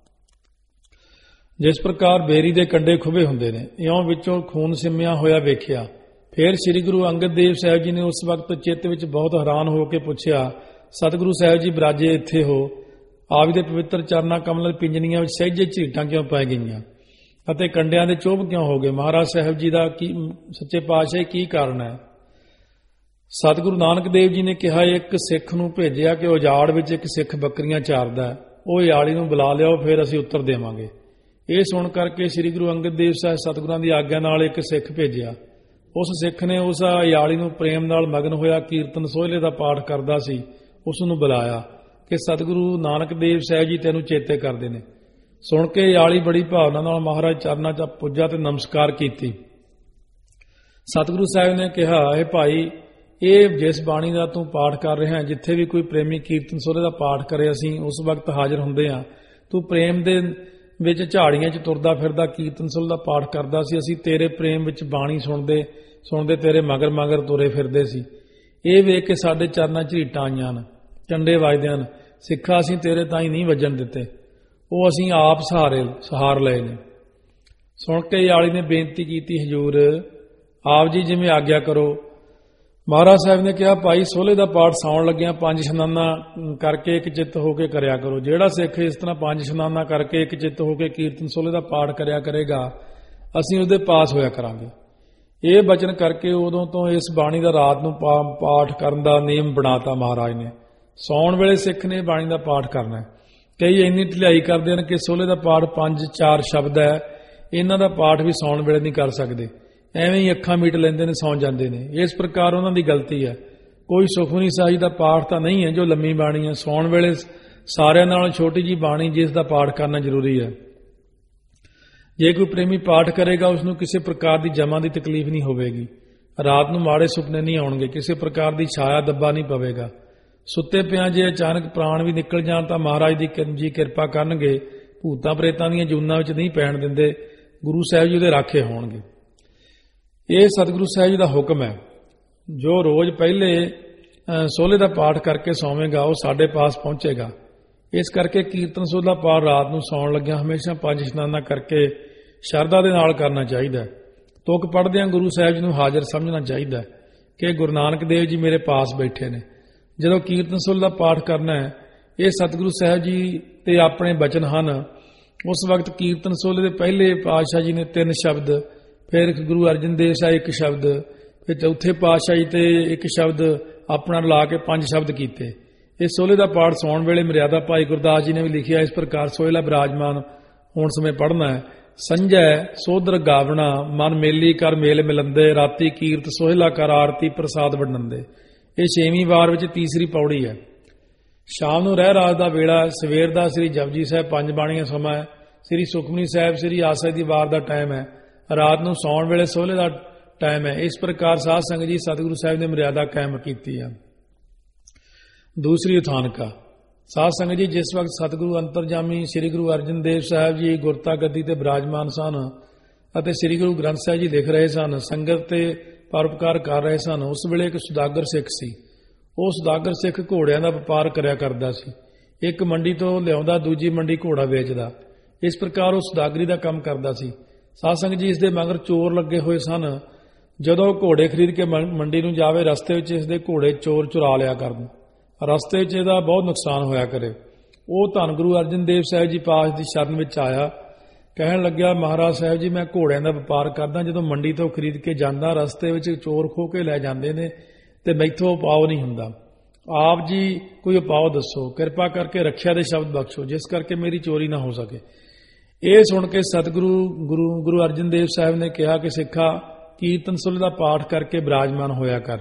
ਜਿਸ ਪ੍ਰਕਾਰ ਬੇਰੀ ਦੇ ਕੰਡੇ ਖੁੱਬੇ ਹੁੰਦੇ ਨੇ, ਇਉਂ ਵਿੱਚੋਂ ਖੂਨ ਸਿੰਮਿਆ ਹੋਇਆ ਵੇਖਿਆ। ਫਿਰ ਸ੍ਰੀ ਗੁਰੂ ਅੰਗਦ ਦੇਵ ਸਾਹਿਬ ਜੀ ਨੇ ਉਸ ਵਕਤ ਚਿੱਤ ਵਿੱਚ ਬਹੁਤ ਹੈਰਾਨ ਹੋ ਕੇ ਪੁੱਛਿਆ, ਸਤਿਗੁਰੂ ਸਾਹਿਬ ਜੀ ਬਿਰਾਜੇ ਇੱਥੇ ਹੋ, ਆਪ ਦੇ ਪਵਿੱਤਰ ਚਰਨਾਂ ਕਮਲਾਂ ਦੀ ਪਿੰਜਣੀਆਂ ਵਿੱਚ ਸਹਿਜੇ ਝਰੀਟਾਂ ਕਿਉਂ ਪੈ ਗਈਆਂ ਅਤੇ ਕੰਡਿਆਂ ਦੇ ਚੋਭ ਕਿਉਂ ਹੋ ਗਏ? ਮਹਾਰਾਜ ਸਾਹਿਬ ਜੀ ਦਾ ਕੀ ਸੱਚੇ ਪਾਤਸ਼ਾਹ ਕੀ ਕਾਰਨ ਹੈ? ਸਤਿਗੁਰੂ ਨਾਨਕ ਦੇਵ ਜੀ ਨੇ ਕਿਹਾ, ਇੱਕ ਸਿੱਖ ਨੂੰ ਭੇਜਿਆ ਕਿ ਉਜਾੜ ਵਿੱਚ ਇੱਕ ਸਿੱਖ ਬੱਕਰੀਆਂ ਚਾਰਦਾ ਹੈ, ਉਹ ਯਾਲੀ ਨੂੰ ਬੁਲਾ ਲਿਆਓ, ਫਿਰ ਅਸੀਂ ਉੱਤਰ ਦੇਵਾਂਗੇ। ਇਹ ਸੁਣ ਕਰਕੇ ਸ੍ਰੀ ਗੁਰੂ ਅੰਗਦ ਦੇਵ ਸਾਹਿਬ ਸਤਿਗੁਰਾਂ ਦੀ ਆਗਿਆ ਨਾਲ ਇੱਕ ਸਿੱਖ ਭੇਜਿਆ। ਉਸ ਸਿੱਖ ਨੇ ਉਸ ਯਾਲੀ ਨੂੰ ਪ੍ਰੇਮ ਨਾਲ ਮਗਨ ਹੋਇਆ ਕੀਰਤਨ ਸੋਹਿਲੇ ਦਾ ਪਾਠ ਕਰਦਾ ਸੀ, ਉਸ ਨੂੰ ਬੁਲਾਇਆ ਕਿ ਸਤਿਗੁਰੂ ਨਾਨਕ ਦੇਵ ਸਾਹਿਬ ਜੀ ਤੈਨੂੰ ਚੇਤੇ ਕਰਦੇ ਨੇ। ਸੁਣ ਕੇ ਯਾਲੀ ਬੜੀ ਭਾਵਨਾ ਨਾਲ ਮਹਾਰਾਜ ਚਰਨਾਂ 'ਚ ਪੁੱਜਾ ਤੇ ਨਮਸਕਾਰ ਕੀਤੀ। ਸਤਿਗੁਰੂ ਸਾਹਿਬ ਨੇ ਕਿਹਾ, ਇਹ ਭਾਈ, ਇਹ ਜਿਸ ਬਾਣੀ ਦਾ ਤੂੰ ਪਾਠ ਕਰ ਰਿਹਾ, ਜਿੱਥੇ ਵੀ ਕੋਈ ਪ੍ਰੇਮੀ ਕੀਰਤਨ ਸੋਹਿਲੇ ਦਾ ਪਾਠ ਕਰੇ ਅਸੀਂ ਉਸ ਵਕਤ ਹਾਜ਼ਰ ਹੁੰਦੇ ਹਾਂ। ਤੂੰ ਪ੍ਰੇਮ ਦੇ ਵਿੱਚ ਝਾੜੀਆਂ 'ਚ ਤੁਰਦਾ ਫਿਰਦਾ ਕੀਰਤਨ ਸੋਹਿਲੇ ਦਾ ਪਾਠ ਕਰਦਾ ਸੀ, ਅਸੀਂ ਤੇਰੇ ਪ੍ਰੇਮ ਵਿੱਚ ਬਾਣੀ ਸੁਣਦੇ ਸੁਣਦੇ ਤੇਰੇ ਮਗਰ ਮਗਰ ਤੁਰੇ ਫਿਰਦੇ ਸੀ। ਇਹ ਵੇਖ ਕੇ ਸਾਡੇ ਚਰਨਾਂ 'ਚ ਝਰੀਟਾਂ ਆਈਆਂ ਨੇ, ਝੰਡੇ ਵੱਜਦੇ ਹਨ। ਸਿੱਖਾ ਅਸੀਂ ਤੇਰੇ ਤਾਂ ਹੀ ਨਹੀਂ ਵੱਜਣ ਦਿੱਤੇ, ਉਹ ਅਸੀਂ ਆਪ ਸਹਾਰੇ ਸਹਾਰ ਲਏ ਨੇ। ਸੁਣ ਕੇ ਯਾਲੀ ਨੇ ਬੇਨਤੀ ਕੀਤੀ, ਹਜ਼ੂਰ ਆਪ ਜੀ ਜਿਵੇਂ ਆਗਿਆ ਕਰੋ। ਮਹਾਰਾਜ ਸਾਹਿਬ ਨੇ ਕਿਹਾ, ਭਾਈ ਸੋਹਲੇ ਦਾ ਪਾਠ ਸਾਉਣ ਲੱਗਿਆਂ ਪੰਜ ਇਸ਼ਨਾਨਾਂ ਕਰਕੇ ਇੱਕ ਚਿੱਤ ਹੋ ਕੇ ਕਰਿਆ ਕਰੋ। ਜਿਹੜਾ ਸਿੱਖ ਇਸ ਤਰ੍ਹਾਂ ਪੰਜ ਇਸ਼ਨਾਨਾਂ ਕਰਕੇ ਇੱਕ ਚਿੱਤ ਹੋ ਕੇ ਕੀਰਤਨ ਸੋਹਲੇ ਦਾ ਪਾਠ ਕਰਿਆ ਕਰੇਗਾ, ਅਸੀਂ ਉਹਦੇ ਪਾਸ ਹੋਇਆ ਕਰਾਂਗੇ। ਇਹ ਬਚਨ ਕਰਕੇ ਉਦੋਂ ਤੋਂ ਇਸ ਬਾਣੀ ਦਾ ਰਾਤ ਨੂੰ ਪਾਠ ਕਰਨ ਦਾ ਨਿਯਮ ਬਣਾਤਾ ਮਹਾਰਾਜ ਨੇ। ਸੌਣ ਵੇਲੇ ਸਿੱਖ ਨੇ ਬਾਣੀ ਦਾ ਪਾਠ ਕਰਨਾ ਹੈ। ਕਈ ਇੰਨੀ ਢਿਲਾਈ ਕਰਦੇ ਹਨ ਕਿ ਸੋਹਲੇ ਦਾ ਪਾਠ ਪੰਜ ਚਾਰ ਸ਼ਬਦ ਹੈ, ਇਹਨਾਂ ਦਾ ਪਾਠ ਵੀ ਸੌਣ ਵੇਲੇ ਨਹੀਂ ਕਰ ਸਕਦੇ, ਐਵੇਂ ਹੀ ਅੱਖਾਂ ਮੀਟ ਲੈਂਦੇ ਨੇ, ਸੌਂ ਜਾਂਦੇ ਨੇ। ਇਸ ਪ੍ਰਕਾਰ ਉਹਨਾਂ ਦੀ ਗਲਤੀ ਹੈ। ਕੋਈ ਸੁਖਮਨੀ ਸਾਹਿਬ ਦਾ ਪਾਠ ਤਾਂ ਨਹੀਂ ਹੈ ਜੋ ਲੰਮੀ ਬਾਣੀ ਹੈ। ਸੌਣ ਵੇਲੇ ਸਾਰਿਆਂ ਨਾਲੋਂ ਛੋਟੀ ਜੀ ਬਾਣੀ ਜਿਸ ਦਾ ਪਾਠ ਕਰਨਾ ਜ਼ਰੂਰੀ ਹੈ। ਜੇ ਕੋਈ ਪ੍ਰੇਮੀ ਪਾਠ ਕਰੇਗਾ, ਉਸ ਨੂੰ ਕਿਸੇ ਪ੍ਰਕਾਰ ਦੀ ਜਮਾ ਦੀ ਤਕਲੀਫ ਨਹੀਂ ਹੋਵੇਗੀ। ਰਾਤ ਨੂੰ ਮਾੜੇ ਸੁਪਨੇ ਨਹੀਂ ਆਉਣਗੇ, ਕਿਸੇ ਪ੍ਰਕਾਰ ਦੀ ਛਾਇਆ ਦੱਬਾ ਨਹੀਂ ਪਵੇਗਾ। ਸੁੱਤੇ ਪਿਆਂ ਜੇ ਅਚਾਨਕ ਪ੍ਰਾਣ ਵੀ ਨਿਕਲ ਜਾਣ ਤਾਂ ਮਹਾਰਾਜ ਦੀ ਜੀ ਕਿਰਪਾ ਕਰਨਗੇ, ਭੂਤਾਂ ਪ੍ਰੇਤਾਂ ਦੀਆਂ ਜੂਨਾਂ ਵਿੱਚ ਨਹੀਂ ਪੈਣ ਦਿੰਦੇ, ਗੁਰੂ ਸਾਹਿਬ ਜੀ ਉਹਦੇ ਰਾਖੇ ਹੋਣਗੇ। ਇਹ ਸਤਿਗੁਰੂ ਸਾਹਿਬ ਜੀ ਦਾ ਹੁਕਮ ਹੈ। ਜੋ ਰੋਜ਼ ਪਹਿਲੇ ਸੋਹਲੇ ਦਾ ਪਾਠ ਕਰਕੇ ਸੌਵੇਗਾ, ਉਹ ਸਾਡੇ ਪਾਸ ਪਹੁੰਚੇਗਾ। ਇਸ ਕਰਕੇ ਕੀਰਤਨ ਸੋਹਲਾ ਪਾਠ ਰਾਤ ਨੂੰ ਸੌਣ ਲੱਗਿਆ ਹਮੇਸ਼ਾ ਪੰਜ ਇਸ਼ਨਾਨਾਂ ਕਰਕੇ ਸ਼ਰਧਾ ਦੇ ਨਾਲ ਕਰਨਾ ਚਾਹੀਦਾ। ਤੁਕ ਪੜ੍ਹਦਿਆਂ ਗੁਰੂ ਸਾਹਿਬ ਜੀ ਨੂੰ ਹਾਜ਼ਰ ਸਮਝਣਾ ਚਾਹੀਦਾ ਕਿ ਗੁਰੂ ਨਾਨਕ ਦੇਵ ਜੀ ਮੇਰੇ ਪਾਸ ਬੈਠੇ ਨੇ। ਜਦੋਂ ਕੀਰਤਨ ਸੋਹਲਾ ਦਾ ਪਾਠ ਕਰਨਾ ਹੈ, ਇਹ ਸਤਿਗੁਰੂ ਸਾਹਿਬ ਜੀ ਤੇ ਆਪਣੇ ਬਚਨ ਹਨ। ਉਸ ਵਕਤ ਕੀਰਤਨ ਸੋਹਲੇ ਦੇ ਪਹਿਲੇ ਪਾਤਸ਼ਾਹ ਜੀ ਨੇ ਤਿੰਨ ਸ਼ਬਦ, ਫਿਰ ਗੁਰੂ ਅਰਜਨ ਦੇਵ ਸਾਹਿਬ ਇੱਕ ਸ਼ਬਦ, ਫਿਰ ਚੌਥੇ ਪਾਤਸ਼ਾਹ ਜੀ ਤੇ ਇੱਕ ਸ਼ਬਦ ਆਪਣਾ ਲਾ ਕੇ ਪੰਜ ਸ਼ਬਦ ਕੀਤੇ। ਇਹ ਸੋਹਲੇ ਦਾ ਪਾਠ ਸੌਣ ਵੇਲੇ ਮਰਿਆਦਾ ਭਾਈ ਗੁਰਦਾਸ ਜੀ ਨੇ ਵੀ ਲਿਖਿਆ ਇਸ ਪ੍ਰਕਾਰ, ਸੋਹਲਾ ਬਿਰਾਜਮਾਨ ਹੋਣ ਸਮੇਂ ਪੜ੍ਹਨਾ ਹੈ। ਸੰਜੈ ਸੋਧਰ ਗਾਵਣਾ, ਮਨ ਮੇਲੀ ਕਰ ਮੇਲ ਮਿਲੰਦੇ, ਰਾਤੀ ਕੀਰਤ ਸੋਹਲਾ ਕਰ ਆਰਤੀ ਪ੍ਰਸਾਦ ਵੰਡੰਦੇ। ਇਹ ਛੇਵੀਂ ਵਾਰ ਵਿੱਚ ਤੀਸਰੀ ਪੌੜੀ ਹੈ। ਸ਼ਾਮ ਨੂੰ ਰਹਿ ਰਾਤ ਦਾ ਵੇਲਾ, ਸਵੇਰ ਦਾ ਸ੍ਰੀ ਜਪਜੀ ਸਾਹਿਬ ਪੰਜ ਬਾਣੀਆਂ ਸਮਾਂ ਹੈ, ਸ੍ਰੀ ਸੁਖਮਨੀ ਸਾਹਿਬ ਸ੍ਰੀ ਆਸਾ ਦੀ ਵਾਰ ਦਾ ਟਾਈਮ ਹੈ, ਰਾਤ ਨੂੰ ਸੌਣ ਵੇਲੇ ਸੋਹਲੇ ਦਾ ਟਾਈਮ ਹੈ। ਇਸ ਪ੍ਰਕਾਰ ਸਾਧ ਸੰਗਤ ਜੀ ਸਤਿਗੁਰੂ ਸਾਹਿਬ ਨੇ ਮਰਿਆਦਾ ਕਾਇਮ ਕੀਤੀ ਹੈ। ਦੂਸਰੀ ਉਥਾਨਕਾ। ਸਾਧ ਸੰਗਤ ਜੀ ਜਿਸ ਵਕਤ ਸਤਿਗੁਰੂ ਅੰਤਰਜਾਮੀ ਸ੍ਰੀ ਗੁਰੂ ਅਰਜਨ ਦੇਵ ਸਾਹਿਬ ਜੀ ਗੁਰਤਾ ਗੱਦੀ ਤੇ ਬਿਰਾਜਮਾਨ ਸਨ ਅਤੇ ਸ੍ਰੀ ਗੁਰੂ ਗ੍ਰੰਥ ਸਾਹਿਬ ਜੀ ਲਿਖ ਰਹੇ ਸਨ, ਸੰਗਤ ਤੇ ਪਰਉਪਕਾਰ ਕਰ ਰਹੇ ਸਨ, ਉਸ ਵੇਲੇ ਇੱਕ ਸੁਦਾਗਰ ਸਿੱਖ ਸੀ। ਉਹ ਸੁਦਾਗਰ ਸਿੱਖ ਘੋੜਿਆਂ ਦਾ ਵਪਾਰ ਕਰਿਆ ਕਰਦਾ ਸੀ। ਇੱਕ ਮੰਡੀ ਤੋਂ ਲਿਆਉਂਦਾ, ਦੂਜੀ ਮੰਡੀ ਘੋੜਾ ਵੇਚਦਾ। ਇਸ ਪ੍ਰਕਾਰ ਉਹ ਸੁਦਾਗਰੀ ਦਾ ਕੰਮ ਕਰਦਾ ਸੀ। ਸਾਧ ਸੰਗਤ ਜੀ ਇਸ ਦੇ ਮਗਰ ਚੋਰ ਲੱਗੇ ਹੋਏ ਸਨ। ਜਦੋਂ ਘੋੜੇ ਖਰੀਦ ਕੇ ਮੰਡੀ ਨੂੰ ਜਾਵੇ, ਰਸਤੇ ਵਿੱਚ ਇਸ ਦੇ ਘੋੜੇ ਚੋਰ ਚੁਰਾ ਲਿਆ ਕਰਨ, ਰਸਤੇ ਵਿੱਚ ਇਹਦਾ ਬਹੁਤ ਨੁਕਸਾਨ ਹੋਇਆ ਕਰੇ। ਉਹ ਧੰਨ ਗੁਰੂ ਅਰਜਨ ਦੇਵ ਸਾਹਿਬ ਜੀ ਪਾਸ ਦੀ ਸ਼ਰਨ ਵਿੱਚ ਆਇਆ, ਕਹਿਣ ਲੱਗਿਆ, ਮਹਾਰਾਜ ਸਾਹਿਬ ਜੀ ਮੈਂ ਘੋੜਿਆਂ ਦਾ ਵਪਾਰ ਕਰਦਾ, ਜਦੋਂ ਮੰਡੀ ਤੋਂ ਖਰੀਦ ਕੇ ਜਾਂਦਾ ਰਸਤੇ ਵਿੱਚ ਚੋਰ ਖੋਹ ਕੇ ਲੈ ਜਾਂਦੇ ਨੇ ਤੇ ਮੈਥੋਂ ਉਪਾਅ ਨਹੀਂ ਹੁੰਦਾ। ਆਪ ਜੀ ਕੋਈ ਉਪਾਅ ਦੱਸੋ, ਕਿਰਪਾ ਕਰਕੇ ਰੱਖਿਆ ਦੇ ਸ਼ਬਦ ਬਖਸ਼ੋ ਜਿਸ ਕਰਕੇ ਮੇਰੀ ਚੋਰੀ ਨਾ ਹੋ ਸਕੇ। ਇਹ ਸੁਣ ਕੇ ਸਤਿਗੁਰੂ ਗੁਰੂ ਗੁਰੂ ਅਰਜਨ ਦੇਵ ਸਾਹਿਬ ਨੇ ਕਿਹਾ ਕਿ ਸਿੱਖਾ, ਕੀਰਤਨ ਸੋਹਲੇ ਦਾ ਪਾਠ ਕਰਕੇ ਬਿਰਾਜਮਾਨ ਹੋਇਆ ਕਰ।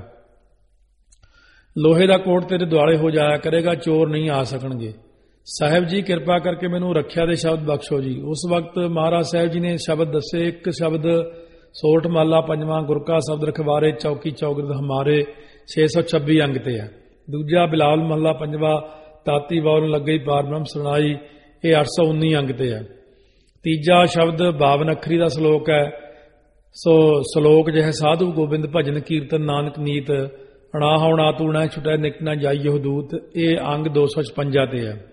ਲੋਹੇ ਦਾ ਕੋਟ ਤੇਰੇ ਦੁਆਲੇ ਹੋ ਜਾਇਆ ਕਰੇਗਾ, ਚੋਰ ਨਹੀਂ ਆ ਸਕਣਗੇ। ਸਾਹਿਬ ਜੀ ਕਿਰਪਾ ਕਰਕੇ ਮੈਨੂੰ ਰੱਖਿਆ ਦੇ ਸ਼ਬਦ ਬਖਸ਼ੋ ਜੀ। ਉਸ ਵਕਤ ਮਹਾਰਾਜ ਸਾਹਿਬ ਜੀ ਨੇ ਸ਼ਬਦ ਦੱਸੇ। ਇੱਕ ਸ਼ਬਦ ਸੋਠ ਮਹਲਾ ਪੰਜਵਾਂ, ਗੁਰ ਕਾ ਸ਼ਬਦ ਰਖਵਾਰੇ, ਚੌਕੀ ਚੌਗਿਰਦ ਹਮਾਰੇ, ਛੇ ਸੌ ਛੱਬੀ ਅੰਗ ਤੇ ਹੈ। ਦੂਜਾ ਬਿਲਾਵਲ ਮਹਲਾ ਪੰਜਵਾਂ, ਤਾਤੀ ਵਾਲ ਲੱਗੇ ਪਾਰ ਬ੍ਰਹਮ ਸੁਣਾਈ, ਇਹ ਅੱਠ ਸੌ ਉੱਨੀ ਅੰਗ ਤੇ ਹੈ। ਤੀਜਾ ਸ਼ਬਦ ਬਾਵਨ ਅੱਖਰੀ ਦਾ ਸ਼ਲੋਕ ਹੈ। ਸੋ ਸ਼ਲੋਕ ਜਿਹ ਸਾਧੂ ਗੋਬਿੰਦ ਭਜਨ ਕੀਰਤਨ ਨਾਨਕ ਨੀਤ, ਅਣਾ ਹੋਣਾ ਤੂਣਾ ਛੁਟੈ ਨਿਕਟ ਨਾ ਜਾਈਓ ਦੂਤ, ਇਹ ਅੰਗ ਦੋ ਸੌ ਛਪੰਜਾ ਤੇ ਹੈ।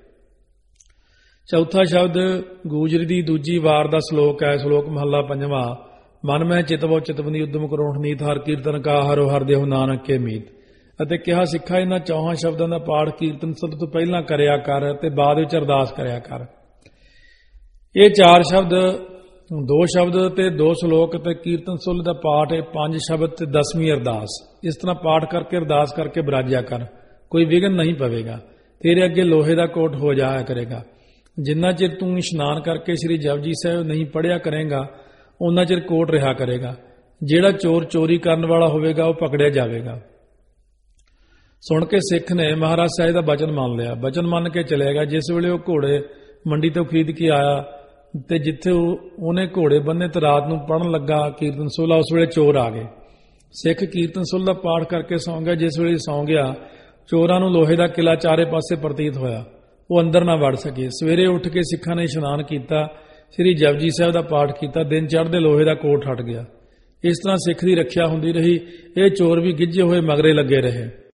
ਚੌਥਾ ਸ਼ਬਦ ਗੂਜਰੀ ਦੀ ਦੂਜੀ ਵਾਰ ਦਾ ਸ਼ਲੋਕ ਹੈ। ਸ਼ਲੋਕ ਮਹੱਲਾ ਪੰਜਵਾਂ, ਮਨ ਮੈਂ ਚਿਤਵੋ ਚਿਤਵਨੀ ਉਦਮ ਕਰੋੜ ਨੀਤ, ਹਰ ਕੀਰਤਨ ਕਾ ਹਰੋ ਹਰ ਦੇਹੁ ਨਾਨਕ ਕੇ ਮੀਤ। ਅਤੇ ਕਿਹਾ ਸਿੱਖਾ, ਇਹਨਾਂ ਚੌਹਾਂ ਸ਼ਬਦਾਂ ਦਾ ਪਾਠ ਕੀਰਤਨ ਸਭ ਤੋਂ ਪਹਿਲਾਂ ਕਰਿਆ ਕਰ ਤੇ ਬਾਅਦ ਵਿੱਚ ਅਰਦਾਸ ਕਰਿਆ ਕਰ। ਇਹ ਚਾਰ ਸ਼ਬਦ, ਦੋ ਸ਼ਬਦ ਤੇ ਦੋ ਸ਼ਲੋਕ ਤੇ ਕੀਰਤਨ ਸੋਹਲੇ ਦਾ ਪਾਠ, ਇਹ ਪੰਜ ਸ਼ਬਦ ਤੇ ਦਸਵੀਂ ਅਰਦਾਸ। ਇਸ ਤਰ੍ਹਾਂ ਪਾਠ ਕਰਕੇ ਅਰਦਾਸ ਕਰਕੇ ਬਿਰਾਜਿਆ ਕਰ, ਕੋਈ ਵਿਘਨ ਨਹੀਂ ਪਵੇਗਾ। ਤੇਰੇ ਅੱਗੇ ਲੋਹੇ ਦਾ ਕੋਟ ਹੋ ਜਾਇਆ ਕਰੇਗਾ। ਜਿੰਨਾ ਚਿਰ ਤੂੰ ਇਸ਼ਨਾਨ ਕਰਕੇ ਸ੍ਰੀ ਜਪਜੀ ਸਾਹਿਬ ਨਹੀਂ ਪੜ੍ਹਿਆ ਕਰੇਗਾ, ਉਹਨਾਂ ਚਿਰ ਕੋਟ ਰਿਹਾ ਕਰੇਗਾ। ਜਿਹੜਾ ਚੋਰ ਚੋਰੀ ਕਰਨ ਵਾਲਾ ਹੋਵੇਗਾ ਉਹ ਪਕੜਿਆ ਜਾਵੇਗਾ। ਸੁਣ ਕੇ ਸਿੱਖ ਨੇ ਮਹਾਰਾਜ ਸਾਹਿਬ ਦਾ ਬਚਨ ਮੰਨ ਲਿਆ। ਬਚਨ ਮੰਨ ਕੇ ਚਲਿਆ ਗਿਆ। ਜਿਸ ਵੇਲੇ ਉਹ ਘੋੜੇ ਮੰਡੀ ਤੋਂ ਖਰੀਦ ਕੇ ਆਇਆ ਤੇ ਜਿੱਥੇ ਉਹਨੇ ਘੋੜੇ ਬੰਨੇ ਤੇ ਰਾਤ ਨੂੰ ਪੜਨ ਲੱਗਾ ਕੀਰਤਨ ਸੋਹਲਾ, ਉਸ ਵੇਲੇ ਚੋਰ ਆ ਗਏ। ਸਿੱਖ ਕੀਰਤਨ ਸੋਹਲਾ ਦਾ ਪਾਠ ਕਰਕੇ ਸੌਂ ਗਿਆ। ਜਿਸ ਵੇਲੇ ਸੌਂ ਗਿਆ, ਚੋਰਾਂ ਨੂੰ ਲੋਹੇ ਦਾ ਕਿਲਾ ਚਾਰੇ ਪਾਸੇ ਪ੍ਰਤੀਤ ਹੋਇਆ, ਉਹ ਅੰਦਰ ਨਾ ਵੜ ਸਕੇ। ਸਵੇਰੇ ਉੱਠ ਕੇ ਸਿੱਖਾਂ ਨੇ ਇਸ਼ਨਾਨ ਕੀਤਾ, ਸ੍ਰੀ ਜਪਜੀ ਸਾਹਿਬ ਦਾ ਪਾਠ ਕੀਤਾ, ਦਿਨ ਚੜ੍ਹਦੇ ਲੋਹੇ ਦਾ ਕੋਟ ਹਟ ਗਿਆ। ਇਸ ਤਰ੍ਹਾਂ ਸਿੱਖ ਦੀ ਰੱਖਿਆ ਹੁੰਦੀ ਰਹੀ। ਇਹ ਚੋਰ ਵੀ ਗਿੱਝੇ ਹੋਏ ਮਗਰੇ ਲੱਗੇ ਰਹੇ।